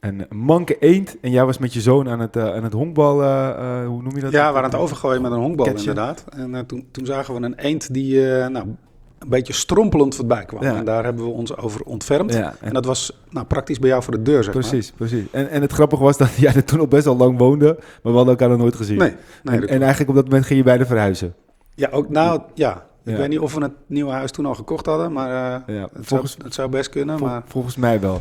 een manke eend. En jij was met je zoon aan het honkbal, hoe noem je dat? Ja, we waren aan het overgooien met een honkbal Catchen. inderdaad. En toen zagen we een eend die een beetje strompelend voorbij kwam. Ja. En daar hebben we ons over ontfermd. Ja, En dat was praktisch bij jou voor de deur, zeg maar. precies. En het grappige was dat jij er toen al best wel lang woonde, maar we hadden elkaar nog nooit gezien. Nee, En eigenlijk op dat moment ging je beide verhuizen. Ja, ik weet niet of we het nieuwe huis toen al gekocht hadden, maar het zou best kunnen. Maar Volgens mij wel.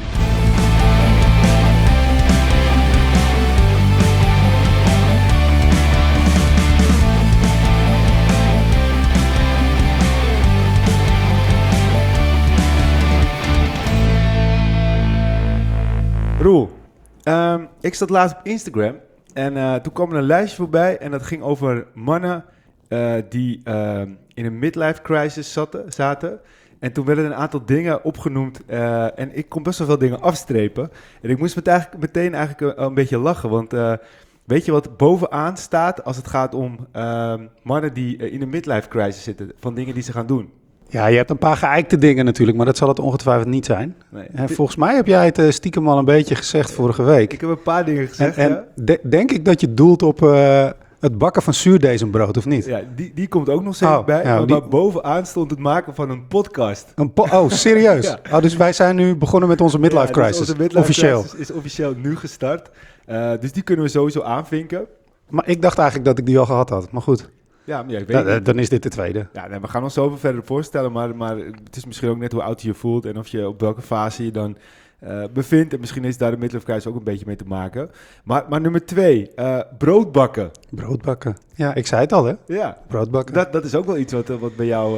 Roel, ik zat laatst op Instagram en toen kwam er een lijstje voorbij en dat ging over mannen die in een midlife crisis zaten. En toen werden een aantal dingen opgenoemd en ik kon best wel veel dingen afstrepen. En ik moest meteen een beetje lachen, want weet je wat bovenaan staat als het gaat om mannen die in een midlife crisis zitten, van dingen die ze gaan doen? ja, je hebt een paar geëikte dingen natuurlijk, maar dat zal het ongetwijfeld niet zijn. Nee. En volgens mij heb jij het stiekem al een beetje gezegd vorige week. Ik heb een paar dingen gezegd, Denk ik dat je doelt op het bakken van zuurdesembrood, of niet? Ja, die komt ook nog steeds bij. ja, maar bovenaan stond het maken van een podcast. Serieus? Ja. Dus wij zijn nu begonnen met onze midlife dus crisis, onze midlife officieel. crisis is officieel nu gestart. Dus die kunnen we sowieso aanvinken. Maar ik dacht eigenlijk dat ik die al gehad had, maar goed. Ja, maar ja, ik weet niet. Dan is dit de tweede. Ja, nee, we gaan ons zoveel verder voorstellen, maar het is misschien ook net hoe oud je je voelt en of je op welke fase je dan bevindt. En misschien is daar de midlife crisis ook een beetje mee te maken. Maar nummer 2, brood bakken. Broodbakken. Ja, ik zei het al, hè? Ja, Broodbakken. dat is ook wel iets wat bij jou...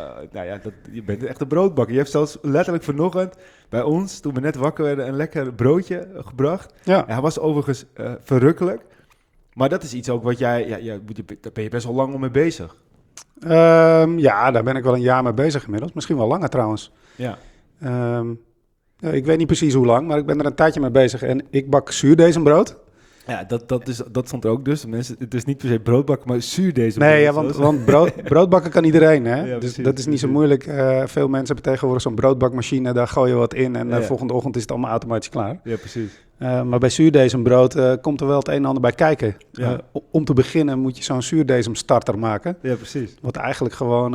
je bent echt een broodbakker. Je hebt zelfs letterlijk vanochtend bij ons, toen we net wakker werden, een lekker broodje gebracht. Ja. En hij was overigens verrukkelijk. Maar dat is iets ook wat jij... daar ben je best wel lang om mee bezig. Ja, daar ben ik wel een jaar mee bezig inmiddels. Misschien wel langer trouwens. Ja. Ik weet niet precies hoe lang, maar ik ben er een tijdje mee bezig. En ik bak zuurdesembrood. Ja, dat stond er ook dus. Mensen, het is niet per se broodbakken, maar zuurdesem. Nee, ja, want broodbakken kan iedereen, hè? Ja, dus precies, dat is niet zo moeilijk. Veel mensen hebben tegenwoordig zo'n broodbakmachine. Daar gooi je wat in en volgende ochtend is het allemaal automatisch klaar. Ja, precies. Maar bij zuurdesembrood komt er wel het een en ander bij kijken. Ja. Om te beginnen moet je zo'n zuurdesemstarter maken. Ja, precies. Wat eigenlijk gewoon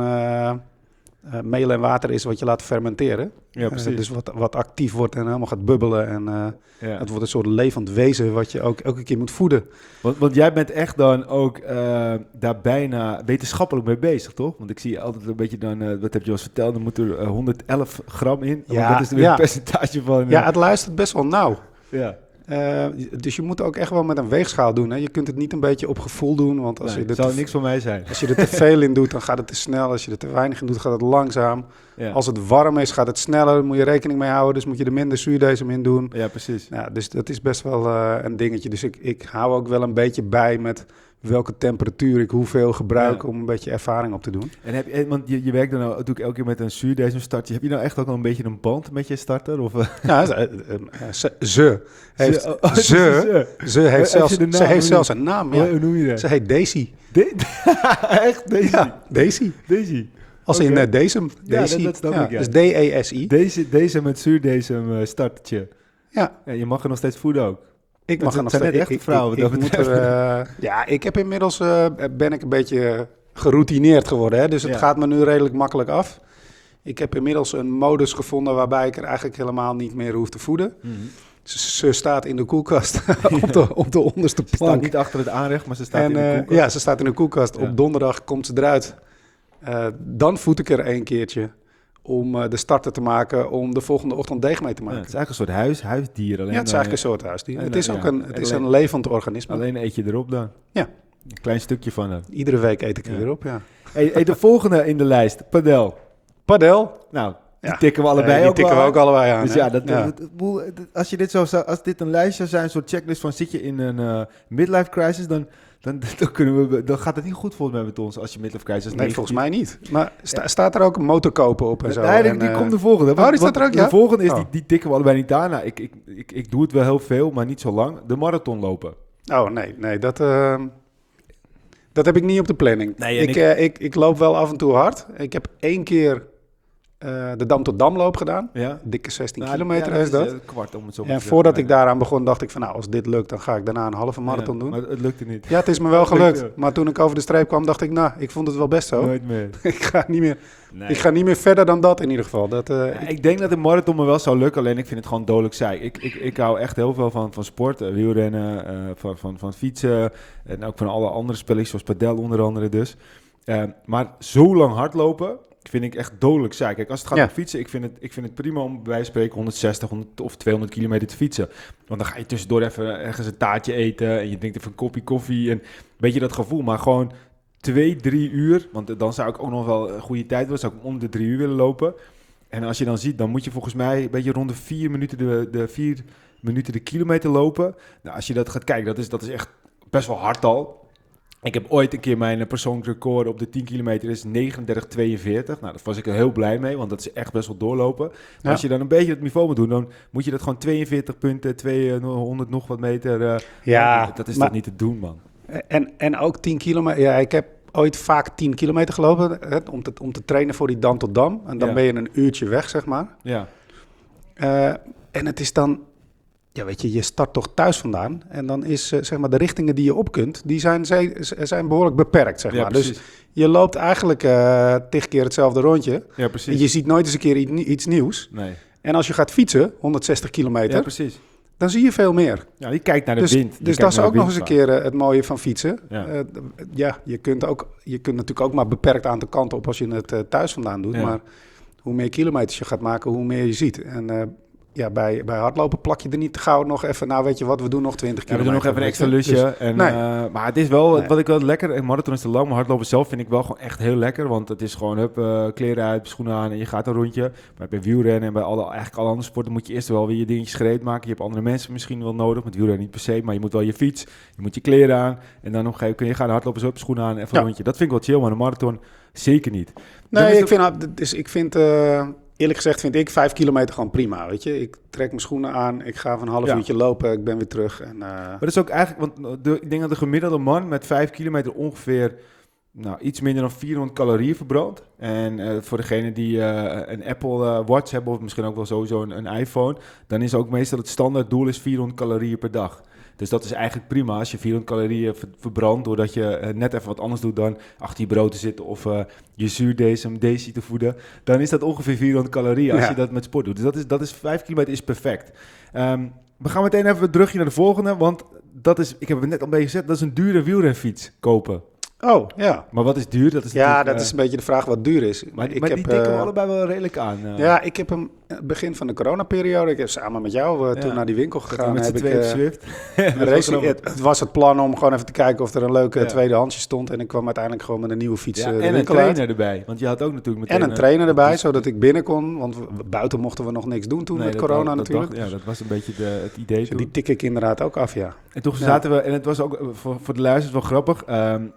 meel en water is wat je laat fermenteren. Ja, precies. Dus wat actief wordt en helemaal gaat bubbelen. En het wordt een soort levend wezen wat je ook elke keer moet voeden. Want jij bent echt dan ook daar bijna wetenschappelijk mee bezig, toch? Want ik zie altijd een beetje dan, wat heb je al eens verteld, er moet er 111 gram in. Ja, want dat is weer een percentage van... Ja, het luistert best wel nauw. Ja. Dus je moet ook echt wel met een weegschaal doen. Hè? Je kunt het niet een beetje op gevoel doen. Want als Het zou niks voor mij zijn. Als je er te veel in doet, dan gaat het te snel. Als je er te weinig in doet, gaat het langzaam. Ja. Als het warm is, gaat het sneller. Daar moet je rekening mee houden. Dus moet je er minder zuurdesem in doen. Ja, precies. Ja, dus dat is best wel een dingetje. Dus ik hou ook wel een beetje bij met welke temperatuur ik hoeveel gebruik om een beetje ervaring op te doen. En want je werkt dan natuurlijk elke keer met een zuurdesem-startje. Heb je nou echt ook al een beetje een band met je starter? Of? Ja, ze heeft zelfs een naam. Ja. Hoe noem je dat? Ze heet Daisy. Echt? Daisy? Ja, Daisy. Daisy. Als in desem. Daisy. Ja, dat snap ik, ja. Dus D-E-S-I. Deze met zuurdesem startje. Ja. Je mag er nog steeds voeden ook. Ik mag er nog steeds. Echt vrouwen. Ik heb inmiddels ben ik een beetje geroutineerd geworden. Hè? Dus het gaat me nu redelijk makkelijk af. Ik heb inmiddels een modus gevonden waarbij ik er eigenlijk helemaal niet meer hoef te voeden. Mm-hmm. Ze staat in de koelkast op de onderste plank. Ze staat niet achter het aanrecht, maar ze staat in de koelkast. Ja, ze staat in de koelkast. Ja. Op donderdag komt ze eruit. Dan voed ik er 1 keertje om de starter te maken, om de volgende ochtend deeg mee te maken. Ja, het is eigenlijk een soort huisdier. Alleen, ja, het is eigenlijk een soort huisdier. Het is ook een levend organisme. Alleen eet je erop dan? Ja. Een klein stukje van hem. Iedere week eet ik er weer op, ja. Hey, de volgende in de lijst, padel. Padel? Nou, die tikken we allebei ook allebei aan. Dus als dit een lijst zou zijn, een soort checklist van zit je in een midlife crisis, dan gaat het niet goed volgens mij met ons als je midlife crisis... Nee, volgens mij niet. Maar staat er ook een motor kopen op en zo? Nee, die komt de volgende. Die staat er ook, ja? De volgende is, die tikken we allebei niet aan. Nou, ik doe het wel heel veel, maar niet zo lang. De marathon lopen. Oh, nee, dat heb ik niet op de planning. Nee, ik loop wel af en toe hard. Ik heb 1 keer de Dam tot Damloop gedaan. Ja? Dikke 16 Nou, kilometer ja, is dat. een kwart om het zo maar En te zeggen. voordat ik Ja. daaraan begon, dacht ik van nou, als dit lukt, dan ga ik daarna een halve marathon doen. Maar het lukte niet. Ja, het is me wel Het gelukt. lukte. Maar toen ik over de streep kwam, dacht ik, nou, ik vond het wel best zo. Nooit meer. Ik ga niet meer. Nee. Ik ga niet meer verder dan dat in ieder geval. Ja, ik denk dat een marathon me wel zou lukken, alleen ik vind het gewoon dodelijk saai. Ik hou echt heel veel van sport, wielrennen, van fietsen en ook van alle andere spelletjes, zoals padel onder andere dus. Maar zo lang hardlopen vind ik echt dodelijk saai. Kijk, als het gaat om fietsen, ik vind het prima om bij wijze van spreken 160 100 of 200 kilometer te fietsen. Want dan ga je tussendoor even ergens een taartje eten en je drinkt even een kopje koffie en een beetje dat gevoel. Maar gewoon 2-3 uur, want dan zou ik ook nog wel een goede tijd willen, zou ik om de 3 uur willen lopen. En als je dan ziet, dan moet je volgens mij een beetje rond de 4 minuten de 4 minuten de kilometer lopen. Nou, als je dat gaat kijken, dat is echt best wel hard al. Ik heb ooit een keer mijn persoonlijk record op de 10 kilometer is 39,42. Nou, daar was ik er heel blij mee, want dat is echt best wel doorlopen. Maar als je dan een beetje het niveau moet doen, dan moet je dat gewoon 42 punten, 200 nog wat meter. Dat is toch niet te doen, man. En ook 10 kilometer. Ja, ik heb ooit vaak 10 kilometer gelopen om te trainen voor die Dam tot Dam. En dan ben je een uurtje weg, zeg maar. Ja. En het is dan... Ja, weet je start toch thuis vandaan. En dan is, zeg maar, de richtingen die je op kunt, die zijn behoorlijk beperkt, zeg maar. Precies. Dus je loopt eigenlijk 10 keer hetzelfde rondje. Ja, precies. En je ziet nooit eens een keer iets nieuws. Nee. En als je gaat fietsen, 160 kilometer, Ja, precies. dan zie je veel meer. Ja, die kijkt naar de wind. Dus dat is ook nog eens een keer het mooie van fietsen. Ja. Je kunt natuurlijk ook maar beperkt aan de kant op als je het thuis vandaan doet. Ja. Maar hoe meer kilometers je gaat maken, hoe meer je ziet. En bij hardlopen plak je er niet te gauw nog even... Nou, weet je wat, we doen nog 20 Ja, we kilometer. doen nog even een extra lusje. Dus, maar het is wel, wat ik wel lekker... Een marathon is te lang, maar hardlopen zelf vind ik wel gewoon echt heel lekker. Want het is gewoon, kleren uit, schoenen aan en je gaat een rondje. Maar bij wielrennen en bij eigenlijk alle andere sporten moet je eerst wel weer je dingetjes gereed maken. Je hebt andere mensen misschien wel nodig, met wielrennen niet per se. Maar je moet wel je fiets, je moet je kleren aan. En dan nog kun je gaan hardlopen, zo op schoenen aan, even een rondje. Dat vind ik wel chill, maar een marathon zeker niet. Nee, ik vind... Eerlijk gezegd vind ik 5 kilometer gewoon prima, weet je. Ik trek mijn schoenen aan, ik ga van een half uurtje lopen, ik ben weer terug. Maar dat is ook eigenlijk, want ik denk dat de gemiddelde man met 5 kilometer ongeveer iets minder dan 400 calorieën verbrandt. En voor degene die een Apple Watch hebben of misschien ook wel sowieso een iPhone, dan is ook meestal het standaard doel is 400 calorieën per dag. Dus dat is eigenlijk prima als je 400 calorieën verbrandt doordat je net even wat anders doet dan achter je brood te zitten of je zuurdesem desi te voeden. Dan is dat ongeveer 400 calorieën als je dat met sport doet. Dus dat is 5 kilometer is perfect. We gaan meteen even terug naar de volgende, want ik heb het net al een beetje gezegd, dat is een dure wielrenfiets kopen. Oh, ja. Maar wat is duur? Dat is een beetje de vraag wat duur is. Maar die tikken we allebei wel redelijk aan. Ja, ik heb hem begin van de coronaperiode, ik heb samen met jou toen naar die winkel gegaan. Met z'n tweeën op Zwift. Het was het plan om gewoon even te kijken of er een leuke tweedehandsje stond. En ik kwam uiteindelijk gewoon met een nieuwe fiets en een trainer erbij. Want je had ook natuurlijk meteen... En een trainer erbij, zodat ik binnen kon. Want buiten mochten we nog niks doen toen met corona natuurlijk. Dat was een beetje het idee dus toen. Die tik ik inderdaad ook af, ja. En toen zaten we... En het was ook voor de luisteraars wel grappig...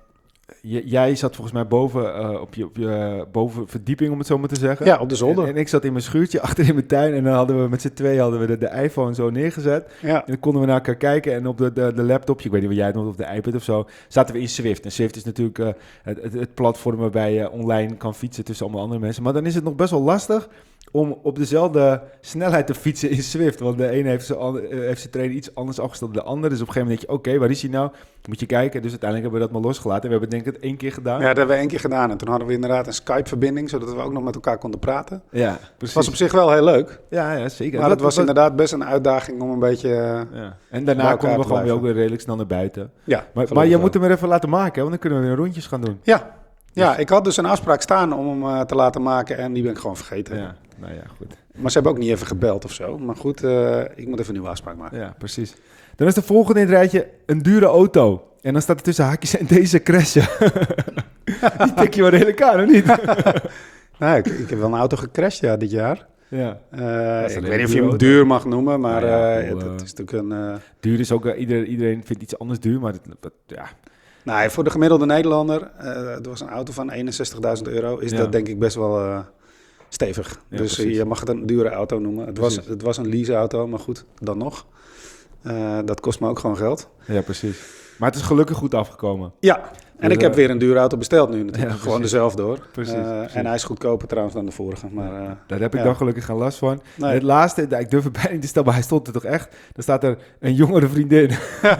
Jij zat volgens mij boven op je bovenverdieping, om het zo maar te zeggen. Ja, op de zolder. En ik zat in mijn schuurtje achter in mijn tuin. En dan hadden we met z'n tweeën de iPhone zo neergezet. Ja. En dan konden we naar elkaar kijken. En op de laptopje, ik weet niet wat jij het noemt, of de iPad of zo, zaten we in Zwift. En Zwift is natuurlijk het platform waarbij je online kan fietsen tussen allemaal andere mensen. Maar dan is het nog best wel lastig om op dezelfde snelheid te fietsen in Zwift. Want de ene heeft zijn trainer iets anders afgesteld dan de ander. Dus op een gegeven moment denk je, oké, waar is hij nou? Moet je kijken. Dus uiteindelijk hebben we dat maar losgelaten. En we hebben denk ik het 1 keer gedaan. Ja, dat hebben we 1 keer gedaan. En toen hadden we inderdaad een Skype-verbinding, zodat we ook nog met elkaar konden praten. Ja, precies. Het was op zich wel heel leuk. Ja, zeker. Maar het was inderdaad best een uitdaging om een beetje... En daarna konden we gewoon weer ook weer redelijk snel naar buiten. Ja, maar je moet hem weer even laten maken, want dan kunnen we weer rondjes gaan doen. Ja, ik had dus een afspraak staan om hem te laten maken en die ben ik gewoon vergeten. Ja, nou ja, goed. Maar ze hebben ook niet even gebeld of zo. Maar goed, ik moet even een nieuwe afspraak maken. Ja, precies. Dan is de volgende in het rijtje een dure auto. En dan staat er tussen haakjes en deze crashen. Die tik je wel redelijk aan, of niet? Nou, ik heb wel een auto gecrashed, dit jaar. Ja. Ik weet niet of je hem duur mag noemen, maar het is natuurlijk een... Duur is ook... iedereen vindt iets anders duur, maar ja... Nou, voor de gemiddelde Nederlander, het was een auto van €61.000, is dat denk ik best wel stevig. Ja, dus je mag het een dure auto noemen. Het was een leaseauto, maar goed, dan nog. Dat kost me ook gewoon geld. Ja, precies. Maar het is gelukkig goed afgekomen. Ja. En ik heb weer een dure auto besteld nu natuurlijk. Ja, gewoon dezelfde hoor. Precies. En hij is goedkoper trouwens dan de vorige. Maar, daar heb ik dan gelukkig geen last van. Nee. En het laatste, ik durf het bijna niet te stellen, maar hij stond er toch echt. Dan staat er een jongere vriendin.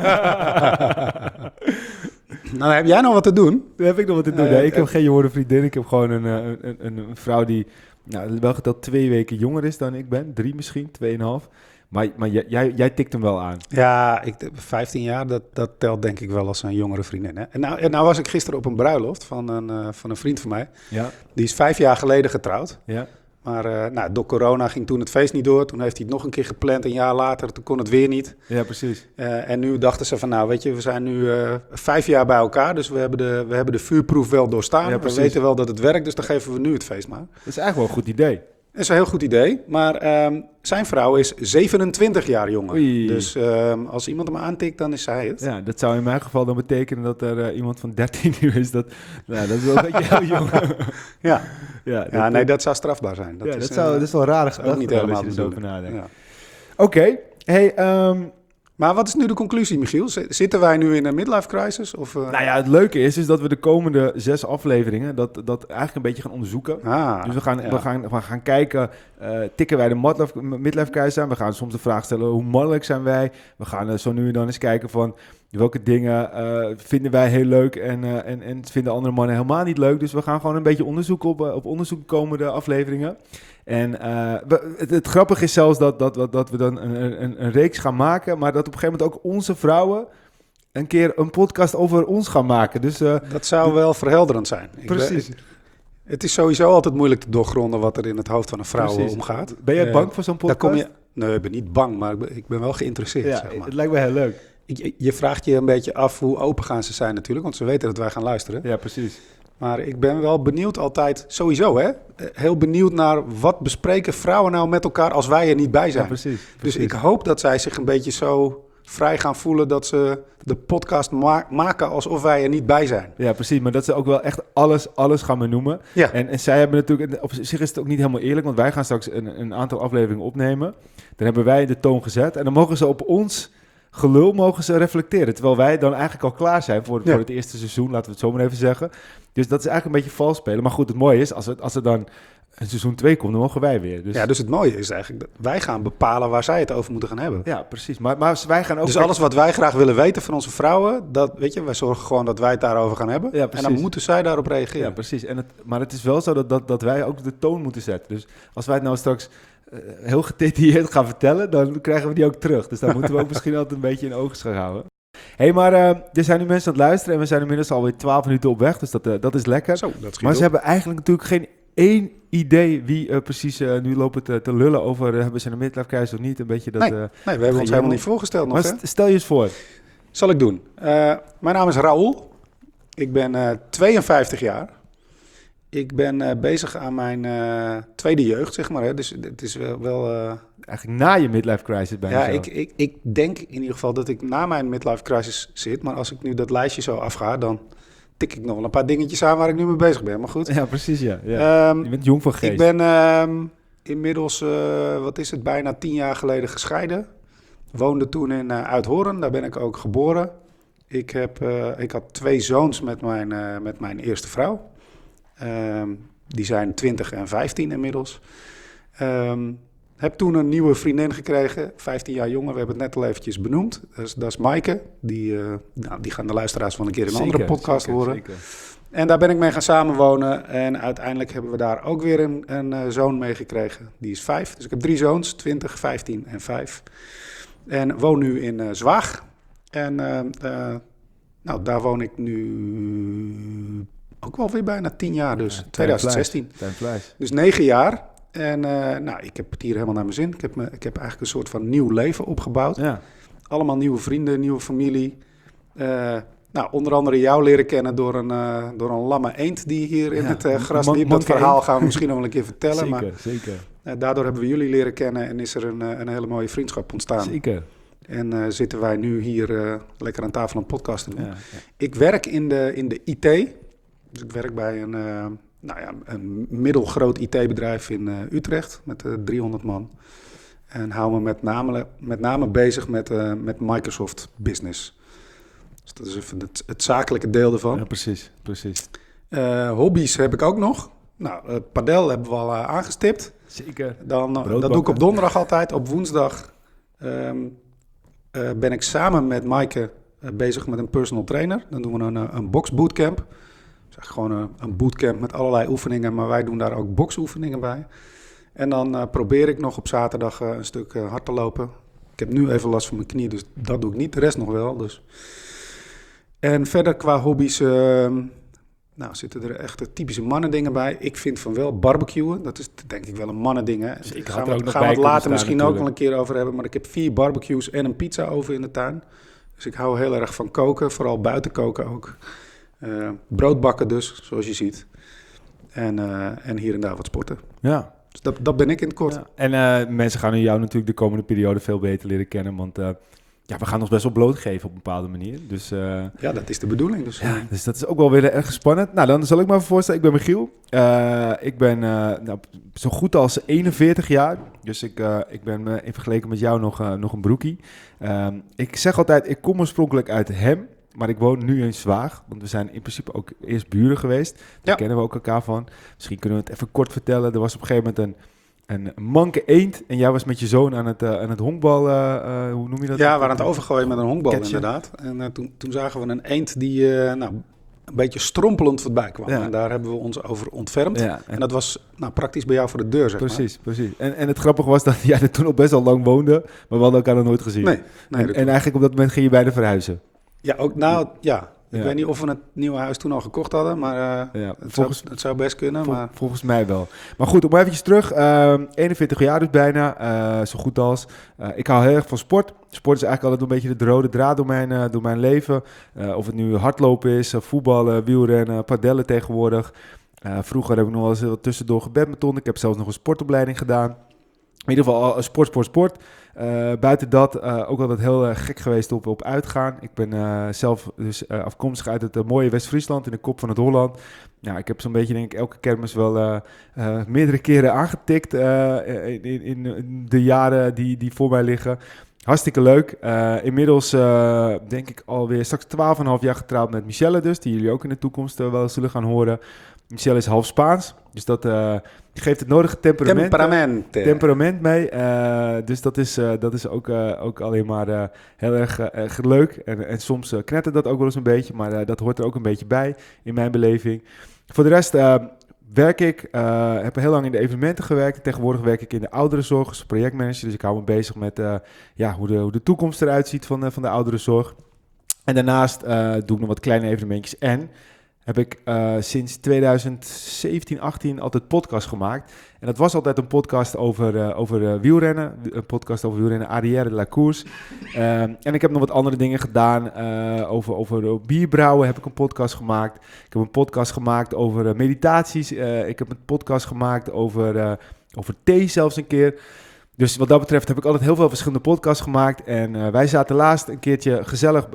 Nou, heb jij nog wat te doen? Daar heb ik nog wat te doen. Nee, ik heb geen jongere vriendin. Ik heb gewoon een vrouw die wel geteld 2 weken jonger is dan ik ben. 3 misschien, 2,5. Maar jij tikt hem wel aan. Ja, 15 jaar, dat telt denk ik wel als een jongere vriendin. Hè? En nou was ik gisteren op een bruiloft van een vriend van mij. Ja. Die is 5 jaar geleden getrouwd. Ja. Maar door corona ging toen het feest niet door. Toen heeft hij het nog een keer gepland, een jaar later. Toen kon het weer niet. Ja, precies. En nu dachten ze van, nou weet je, we zijn nu 5 jaar bij elkaar. Dus we hebben de vuurproef wel doorstaan. Ja, we weten wel dat het werkt, dus dan geven we nu het feest maar. Dat is eigenlijk wel een goed idee. Dat is een heel goed idee. Maar zijn vrouw is 27 jaar jonger. Oei. Dus als iemand hem aantikt, dan is zij het. Ja, dat zou in mijn geval dan betekenen dat er iemand van 13 nu is. Dat is wel een beetje heel jong. Ja, dat zou strafbaar zijn. Dat is wel een rare gedachte. Ook niet helemaal als je te er zo doen. over nadenkt. Ja. Oké. Hey, Maar wat is nu de conclusie, Michiel? Zitten wij nu in een midlife crisis? Of, nou ja, het leuke is dat we de komende 6 afleveringen dat eigenlijk een beetje gaan onderzoeken. Dus we gaan kijken, tikken wij de midlife crisis aan? We gaan soms de vraag stellen, hoe mannelijk zijn wij? We gaan zo nu en dan eens kijken van welke dingen vinden wij heel leuk en vinden andere mannen helemaal niet leuk. Dus we gaan gewoon een beetje onderzoeken op onderzoek komende afleveringen. En het grappige is zelfs dat we dan een reeks gaan maken, maar dat op een gegeven moment ook onze vrouwen een keer een podcast over ons gaan maken. Dus, dat zou wel verhelderend zijn. Precies. Het is sowieso altijd moeilijk te doorgronden wat er in het hoofd van een vrouw omgaat. Ben jij bang voor zo'n podcast? Nee, ik ben niet bang, maar ik ben wel geïnteresseerd. Ja, zeg maar. Het lijkt me heel leuk. Je vraagt je een beetje af hoe open gaan ze zijn natuurlijk, want ze weten dat wij gaan luisteren. Ja, precies. Maar ik ben wel benieuwd altijd, sowieso hè, heel benieuwd naar wat bespreken vrouwen nou met elkaar als wij er niet bij zijn. Ja, precies. Dus ik hoop dat zij zich een beetje zo vrij gaan voelen dat ze de podcast maken alsof wij er niet bij zijn. Ja, precies. Maar dat ze ook wel echt alles gaan benoemen. Ja. En zij hebben natuurlijk, op zich is het ook niet helemaal eerlijk, want wij gaan straks een aantal afleveringen opnemen. Dan hebben wij de toon gezet en dan mogen ze op ons gelul mogen ze reflecteren. Terwijl wij dan eigenlijk al klaar zijn voor het eerste seizoen, laten we het zo maar even zeggen. Dus dat is eigenlijk een beetje vals spelen. Maar goed, het mooie is, als er dan een seizoen 2 komt, dan mogen wij weer. Dus het mooie is eigenlijk dat wij gaan bepalen waar zij het over moeten gaan hebben. Ja, precies. Maar wij gaan ook... Dus alles wat wij graag willen weten van onze vrouwen, wij zorgen gewoon dat wij het daarover gaan hebben. Ja, en dan moeten zij daarop reageren. Ja, precies. Maar het is wel zo dat wij ook de toon moeten zetten. Dus als wij het nou straks heel gedetailleerd gaan vertellen, dan krijgen we die ook terug. Dus daar moeten we ook misschien altijd een beetje in oogschouw houden. Hé, maar er zijn nu mensen aan het luisteren en we zijn inmiddels alweer 12 minuten op weg. Dus dat is lekker. Zo, maar ze hebben eigenlijk natuurlijk geen één idee wie precies nu lopen te lullen over hebben ze een midlife crisis of niet. Een beetje dat. Nee, we hebben ons helemaal niet voorgesteld nog. Maar stel je eens voor. Zal ik doen. Mijn naam is Raoul. Ik ben 52 jaar. Ik ben bezig aan mijn tweede jeugd, zeg maar. Hè. Dus het is wel eigenlijk na je midlife crisis bijna. Ja, ik denk in ieder geval dat ik na mijn midlife crisis zit. Maar als ik nu dat lijstje zo afga, dan tik ik nog wel een paar dingetjes aan waar ik nu mee bezig ben. Maar goed. Ja, precies, ja. Je bent jong van geest. Ik ben inmiddels, bijna 10 jaar geleden gescheiden. Woonde toen in Uithoorn, daar ben ik ook geboren. Ik had 2 zoons met mijn eerste vrouw. Die zijn 20 en 15 inmiddels. Heb toen een nieuwe vriendin gekregen, 15 jaar jonger. We hebben het net al eventjes benoemd. Dat is Maaike. Die gaan de luisteraars van een keer in een andere podcast horen. Zeker. En daar ben ik mee gaan samenwonen. En uiteindelijk hebben we daar ook weer een zoon mee gekregen. Die is 5. Dus ik heb 3 zoons, 20, 15 en 5. En woon nu in Zwaag. En daar woon ik nu ook wel weer bijna 10 jaar. Dus 2016. Dus 9 jaar. En ik heb het hier helemaal naar mijn zin. Ik heb eigenlijk een soort van nieuw leven opgebouwd. Ja. Allemaal nieuwe vrienden, nieuwe familie. Onder andere jou leren kennen door een lamme eend die hier in het gras liep. Dat verhaal gaan we misschien nog wel een keer vertellen. Zeker. Daardoor hebben we jullie leren kennen en is er een hele mooie vriendschap ontstaan. Zeker. En zitten wij nu hier lekker aan tafel een podcast te doen. Ja. Ik werk in de IT. Dus ik werk bij een middelgroot IT-bedrijf in Utrecht met 300 man. En hou me met name bezig met Microsoft Business. Dus dat is even het zakelijke deel ervan. Ja, precies. Hobby's heb ik ook nog. Nou, padel hebben we al aangestipt. Zeker. Dat doe ik op donderdag altijd. Op woensdag ben ik samen met Maaike bezig met een personal trainer. Dan doen we een boxbootcamp. Dat is gewoon een bootcamp met allerlei oefeningen, maar wij doen daar ook boxoefeningen bij. En dan probeer ik nog op zaterdag een stuk hard te lopen. Ik heb nu even last van mijn knie, dus dat doe ik niet. De rest nog wel. Dus. En verder qua hobby's zitten er echt typische mannendingen bij. Ik vind van wel barbecuen. Dat is denk ik wel een mannending. Hè? Dus Gaan we het later misschien ook wel een keer over hebben. Maar ik heb 4 barbecues en een pizza oven in de tuin. Dus ik hou heel erg van koken. Vooral buiten koken ook. Brood bakken dus, zoals je ziet. En hier en daar wat sporten. Ja. Dus dat ben ik in het kort. Ja. En mensen gaan jou natuurlijk de komende periode veel beter leren kennen. Want we gaan ons best wel blootgeven op een bepaalde manier. Dus, ja, dat is de bedoeling. Dus dat is ook wel weer erg spannend. Nou, dan zal ik me even voorstellen. Ik ben Michiel. Ik ben zo goed als 41 jaar. Dus ik ben in vergelijking met jou nog een broekie. Ik zeg altijd, ik kom oorspronkelijk uit Hem. Maar ik woon nu in Zwaag, want we zijn in principe ook eerst buren geweest. Daar kennen we ook elkaar van. Misschien kunnen we het even kort vertellen. Er was op een gegeven moment een manke eend en jij was met je zoon aan het honkbal, hoe noem je dat? Ja, we waren aan het overgooien met een honkbal inderdaad. En toen zagen we een eend die een beetje strompelend voorbij kwam. Ja. En daar hebben we ons over ontfermd. Ja, en dat was praktisch bij jou voor de deur, zeg precies, maar. Precies. En het grappige was dat jij er toen al best al lang woonde, maar we hadden elkaar nog nooit gezien. Nee, en eigenlijk op dat moment ging je bijna verhuizen. Ja, ook Ik weet niet of we het nieuwe huis toen al gekocht hadden, maar het zou best kunnen. Volgens mij wel. Maar goed, om eventjes terug. 41 jaar dus bijna, zo goed als. Ik hou heel erg van sport. Sport is eigenlijk altijd een beetje de rode draad door mijn leven. Of het nu hardlopen is, voetballen, wielrennen, padellen tegenwoordig. Vroeger heb ik nog wel eens wat tussendoor gebadminton. Ik heb zelfs nog een sportopleiding gedaan. In ieder geval sport. Buiten dat ook altijd heel gek geweest op uitgaan. Ik ben zelf dus afkomstig uit het mooie West-Friesland in de kop van het Holland. Nou, ik heb zo'n beetje denk ik elke kermis wel meerdere keren aangetikt in de jaren die voor mij liggen. Hartstikke leuk. Inmiddels denk ik alweer straks 12,5 jaar getrouwd met Michelle dus, die jullie ook in de toekomst wel zullen gaan horen. Michelle is half Spaans, dus dat geeft het nodige temperament mee. Dus dat is ook alleen maar heel erg leuk. En soms knettert dat ook wel eens een beetje, maar dat hoort er ook een beetje bij in mijn beleving. Voor de rest werk ik, heb heel lang in de evenementen gewerkt. Tegenwoordig werk ik in de ouderenzorg als projectmanager. Dus ik hou me bezig met hoe de toekomst eruit ziet van de ouderenzorg. En daarnaast doe ik nog wat kleine evenementjes en heb ik sinds 2017, 18 altijd podcast gemaakt. En dat was altijd een podcast over wielrennen. Een podcast over wielrennen, Arrière de la Course. En ik heb nog wat andere dingen gedaan. Over bierbrouwen heb ik een podcast gemaakt. Ik heb een podcast gemaakt over meditaties. Ik heb een podcast gemaakt over thee zelfs een keer. Dus wat dat betreft heb ik altijd heel veel verschillende podcasts gemaakt. En wij zaten laatst een keertje gezellig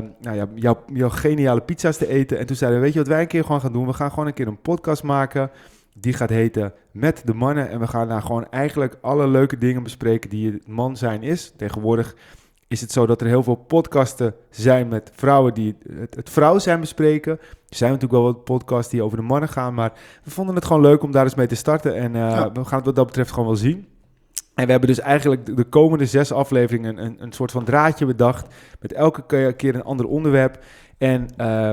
jouw geniale pizza's te eten. En toen zeiden we, weet je wat wij een keer gewoon gaan doen? We gaan gewoon een keer een podcast maken. Die gaat heten Met de Mannen. En we gaan daar gewoon eigenlijk alle leuke dingen bespreken die het man zijn is. Tegenwoordig is het zo dat er heel veel podcasten zijn met vrouwen die het vrouw zijn bespreken. Er zijn natuurlijk wel wat podcasts die over de mannen gaan. Maar we vonden het gewoon leuk om daar eens mee te starten. En we gaan het wat dat betreft gewoon wel zien. En we hebben dus eigenlijk de komende 6 afleveringen een soort van draadje bedacht. Met elke keer een ander onderwerp. En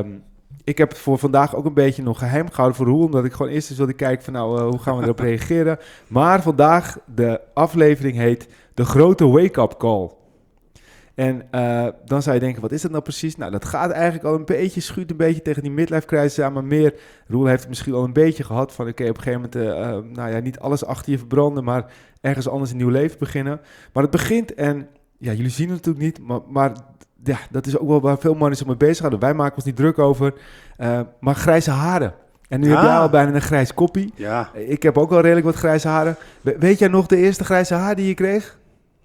ik heb voor vandaag ook een beetje nog geheim gehouden voor Roel. Omdat ik gewoon eerst eens wilde kijken van hoe gaan we erop reageren. Maar vandaag, de aflevering heet De Grote Wake-up Call. En dan zou je denken, wat is dat nou precies? Nou, dat gaat eigenlijk al schuurt een beetje tegen die midlife crisis aan. Maar meer, Roel heeft het misschien al een beetje gehad van oké, op een gegeven moment niet alles achter je verbranden, maar ergens anders een nieuw leven beginnen. Maar het begint en jullie zien het natuurlijk niet, maar dat is ook wel waar veel mannen zich mee bezig houden. Wij maken ons niet druk over, maar grijze haren. En nu heb jij al bijna een grijs koppie. Ja. Ik heb ook wel redelijk wat grijze haren. Weet jij nog de eerste grijze haar die je kreeg?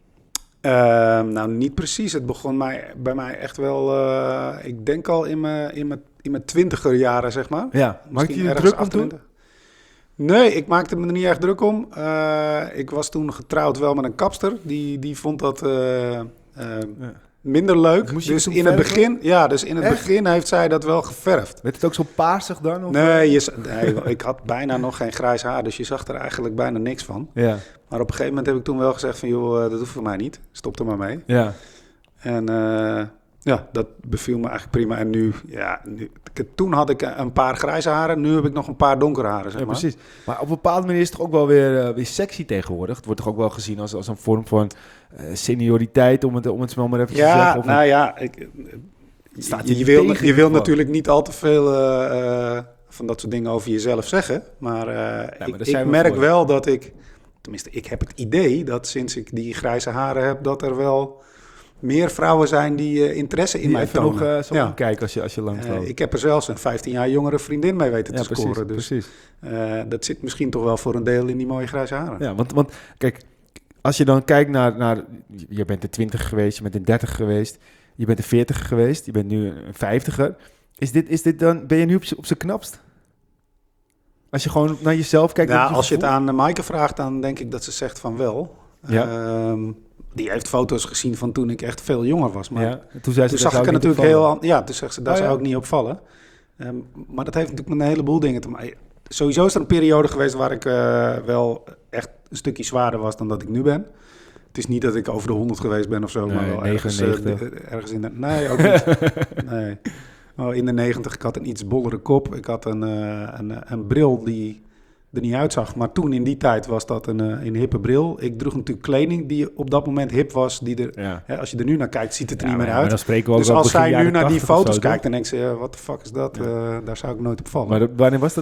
Niet precies. Het begon bij mij echt wel, ik denk al in mijn 20er jaren, zeg maar. Ja, maakte je druk om toen? Nee, ik maakte me er niet echt druk om. Ik was toen getrouwd wel met een kapster. Die vond dat minder leuk. Moest je Dus toen in het verven? begin, begin heeft zij dat wel geverfd. Werd het ook zo paarsig dan? Of? Nee, ik had bijna nog geen grijs haar, dus je zag er eigenlijk bijna niks van. Ja, Maar op een gegeven moment heb ik toen wel gezegd van, joh, dat hoeft voor mij niet. Stop er maar mee. ja. En dat beviel me eigenlijk prima. En toen had ik een paar grijze haren, nu heb ik nog een paar donkere haren, zeg Ja, maar. precies. Maar op een bepaalde manier is het toch ook wel weer sexy tegenwoordig. Het wordt toch ook wel gezien als een vorm van senioriteit, om het snel maar even te zeggen. Of je wil natuurlijk niet al te veel van dat soort dingen over jezelf zeggen. Maar, ik merk wel dat ik heb het idee dat sinds ik die grijze haren heb, dat er wel meer vrouwen zijn die interesse in mij tonen. Nog zo kijken als je langs loopt. Ik heb er zelfs een 15 jaar jongere vriendin mee weten te scoren. Precies. Dat zit misschien toch wel voor een deel in die mooie grijze haren. Ja, want kijk, als je dan kijkt naar je bent de 20 geweest, je bent de 30 geweest, je bent de 40 geweest, je bent nu een 50er. Is dit dan, ben je nu op zijn knapst? Als je gewoon naar jezelf kijkt. Ja, als je het aan Maaike vraagt, dan denk ik dat ze zegt van wel. Ja. Die heeft foto's gezien van toen ik echt veel jonger was. Maar toen zei ze, toen zag ik er natuurlijk heel... Ja, toen zegt ze, daar zou ik niet op vallen. Maar dat heeft natuurlijk met een heleboel dingen te maken. Sowieso is er een periode geweest waar ik wel echt een stukje zwaarder was dan dat ik nu ben. Het is niet dat ik over de 100 geweest ben of zo, maar wel 99. ergens in de... Nee, ook niet. Nee. Oh, in de 90, ik had een iets bollere kop. Ik had een bril die er niet uitzag. Maar toen in die tijd was dat een hippe bril. Ik droeg natuurlijk kleding die op dat moment hip was. Als je er nu naar kijkt, ziet het er niet meer uit. Dan spreken we dus ook als zij nu naar die foto's zo, kijkt, dan denkt ze, wat de fuck is dat? Ja. Daar zou ik nooit op vallen. Maar wanneer was dat?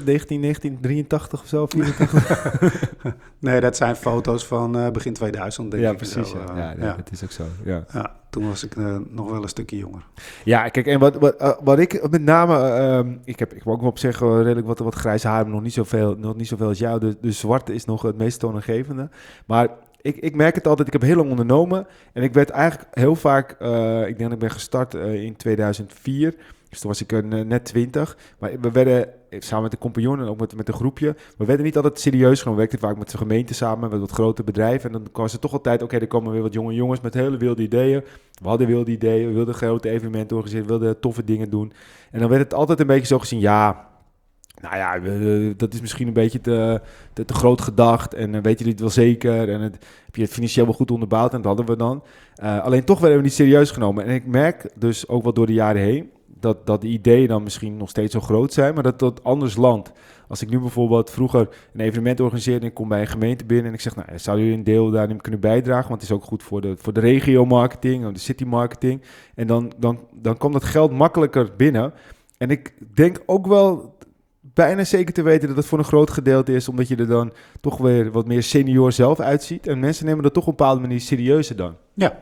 1983 of zo? 84? Nee, dat zijn foto's van begin 2000, denk ik. Precies, dat is ook zo. Ja, toen was ik nog wel een stukje jonger. Ja, kijk, en wat ik met name... ik heb ook wel op zich redelijk wat grijze haar, maar nog niet zoveel als jou. De zwarte is nog het meest toonaangevende. Maar ik merk het altijd, ik heb heel lang ondernomen. En ik werd eigenlijk heel vaak... ik denk dat ik ben gestart in 2004... Dus toen was ik net 20. Maar we werden, samen met de compagnon en ook met een groepje... we werden niet altijd serieus genomen. We werkten vaak met de gemeente samen, met wat grote bedrijven. En dan kwamen ze toch altijd... Oké, er komen weer wat jonge jongens met hele wilde ideeën. We hadden wilde ideeën, we wilden grote evenementen organiseren... we wilden toffe dingen doen. En dan werd het altijd een beetje zo gezien... Ja, nou ja, dat is misschien een beetje te groot gedacht. En weten jullie het wel zeker? En heb je het financieel wel goed onderbouwd? En dat hadden we dan. Alleen toch werden we niet serieus genomen. En ik merk dus ook wel door de jaren heen... dat de ideeën dan misschien nog steeds zo groot zijn, maar dat anders landt. Als ik nu bijvoorbeeld vroeger een evenement organiseerde en ik kom bij een gemeente binnen en ik zeg, nou, zou jullie een deel daarin kunnen bijdragen? Want het is ook goed voor de regio-marketing, de city-marketing. En dan komt dat geld makkelijker binnen. En ik denk ook wel bijna zeker te weten dat het voor een groot gedeelte is, omdat je er dan toch weer wat meer senior zelf uitziet. En mensen nemen dat toch op een bepaalde manier serieuzer dan.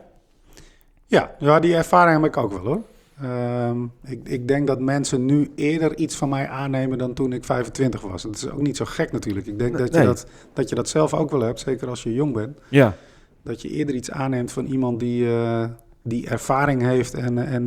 Ja, die ervaring heb ik ook wel, hoor. Ik denk dat mensen nu eerder iets van mij aannemen dan toen ik 25 was. Dat is ook niet zo gek natuurlijk. Ik denk dat je dat zelf ook wel hebt, zeker als je jong bent. Ja. Dat je eerder iets aanneemt van iemand die ervaring heeft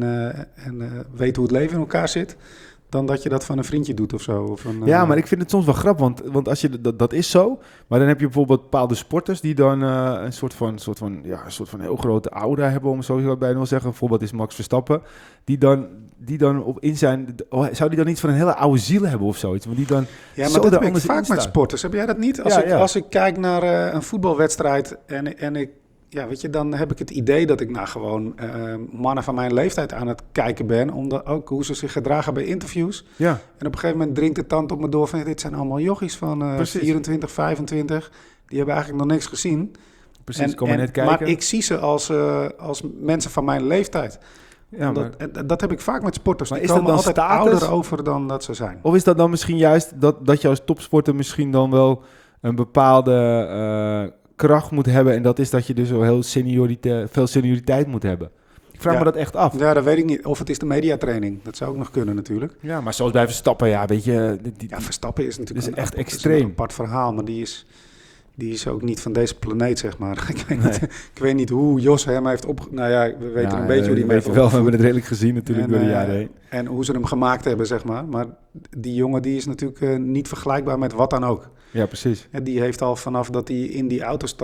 en weet hoe het leven in elkaar zit, dan dat je dat van een vriendje doet of zo. Ja, maar ik vind het soms wel grappig, want als je dat is zo, maar dan heb je bijvoorbeeld bepaalde sporters die dan een soort van heel grote aura hebben, om zo bijna wel zeggen. Een voorbeeld is Max Verstappen, die dan op in zijn, zou die dan iets van een hele oude ziel hebben of zoiets? Want die dan ja, maar dat heb ik vaak met sporters. Heb jij dat niet? Als ik kijk naar een voetbalwedstrijd en ik, ja, weet je, dan heb ik het idee dat ik naar gewoon mannen van mijn leeftijd aan het kijken ben, omdat ook hoe ze zich gedragen bij interviews. Ja. En op een gegeven moment dringt de tand op me door van, dit zijn allemaal jochies van 24, 25. Die hebben eigenlijk nog niks gezien. Precies, kom je net kijken. Maar ik zie ze als mensen van mijn leeftijd. Ja, dat heb ik vaak met sporters. Maar die komen altijd status? Ouder over dan dat ze zijn. Of is dat dan misschien juist dat je als topsporter misschien dan wel een bepaalde kracht moet hebben, en dat is dat je dus zo heel veel senioriteit moet hebben? Ik vraag me dat echt af. Ja, dat weet ik niet. Of het is de mediatraining. Dat zou ook nog kunnen natuurlijk. Ja, maar zoals bij Verstappen, ja, weet je... Verstappen is natuurlijk echt extreem. Een apart verhaal, maar die is ook niet van deze planeet, zeg maar. Ik weet niet hoe Jos hem heeft Nou ja, we weten een beetje hoe die hem heeft opgevoed. We hebben het redelijk gezien natuurlijk door de jaren heen. En hoe ze hem gemaakt hebben, zeg maar. Maar die jongen die is natuurlijk niet vergelijkbaar met wat dan ook. Ja, precies. En die heeft al vanaf dat hij in die auto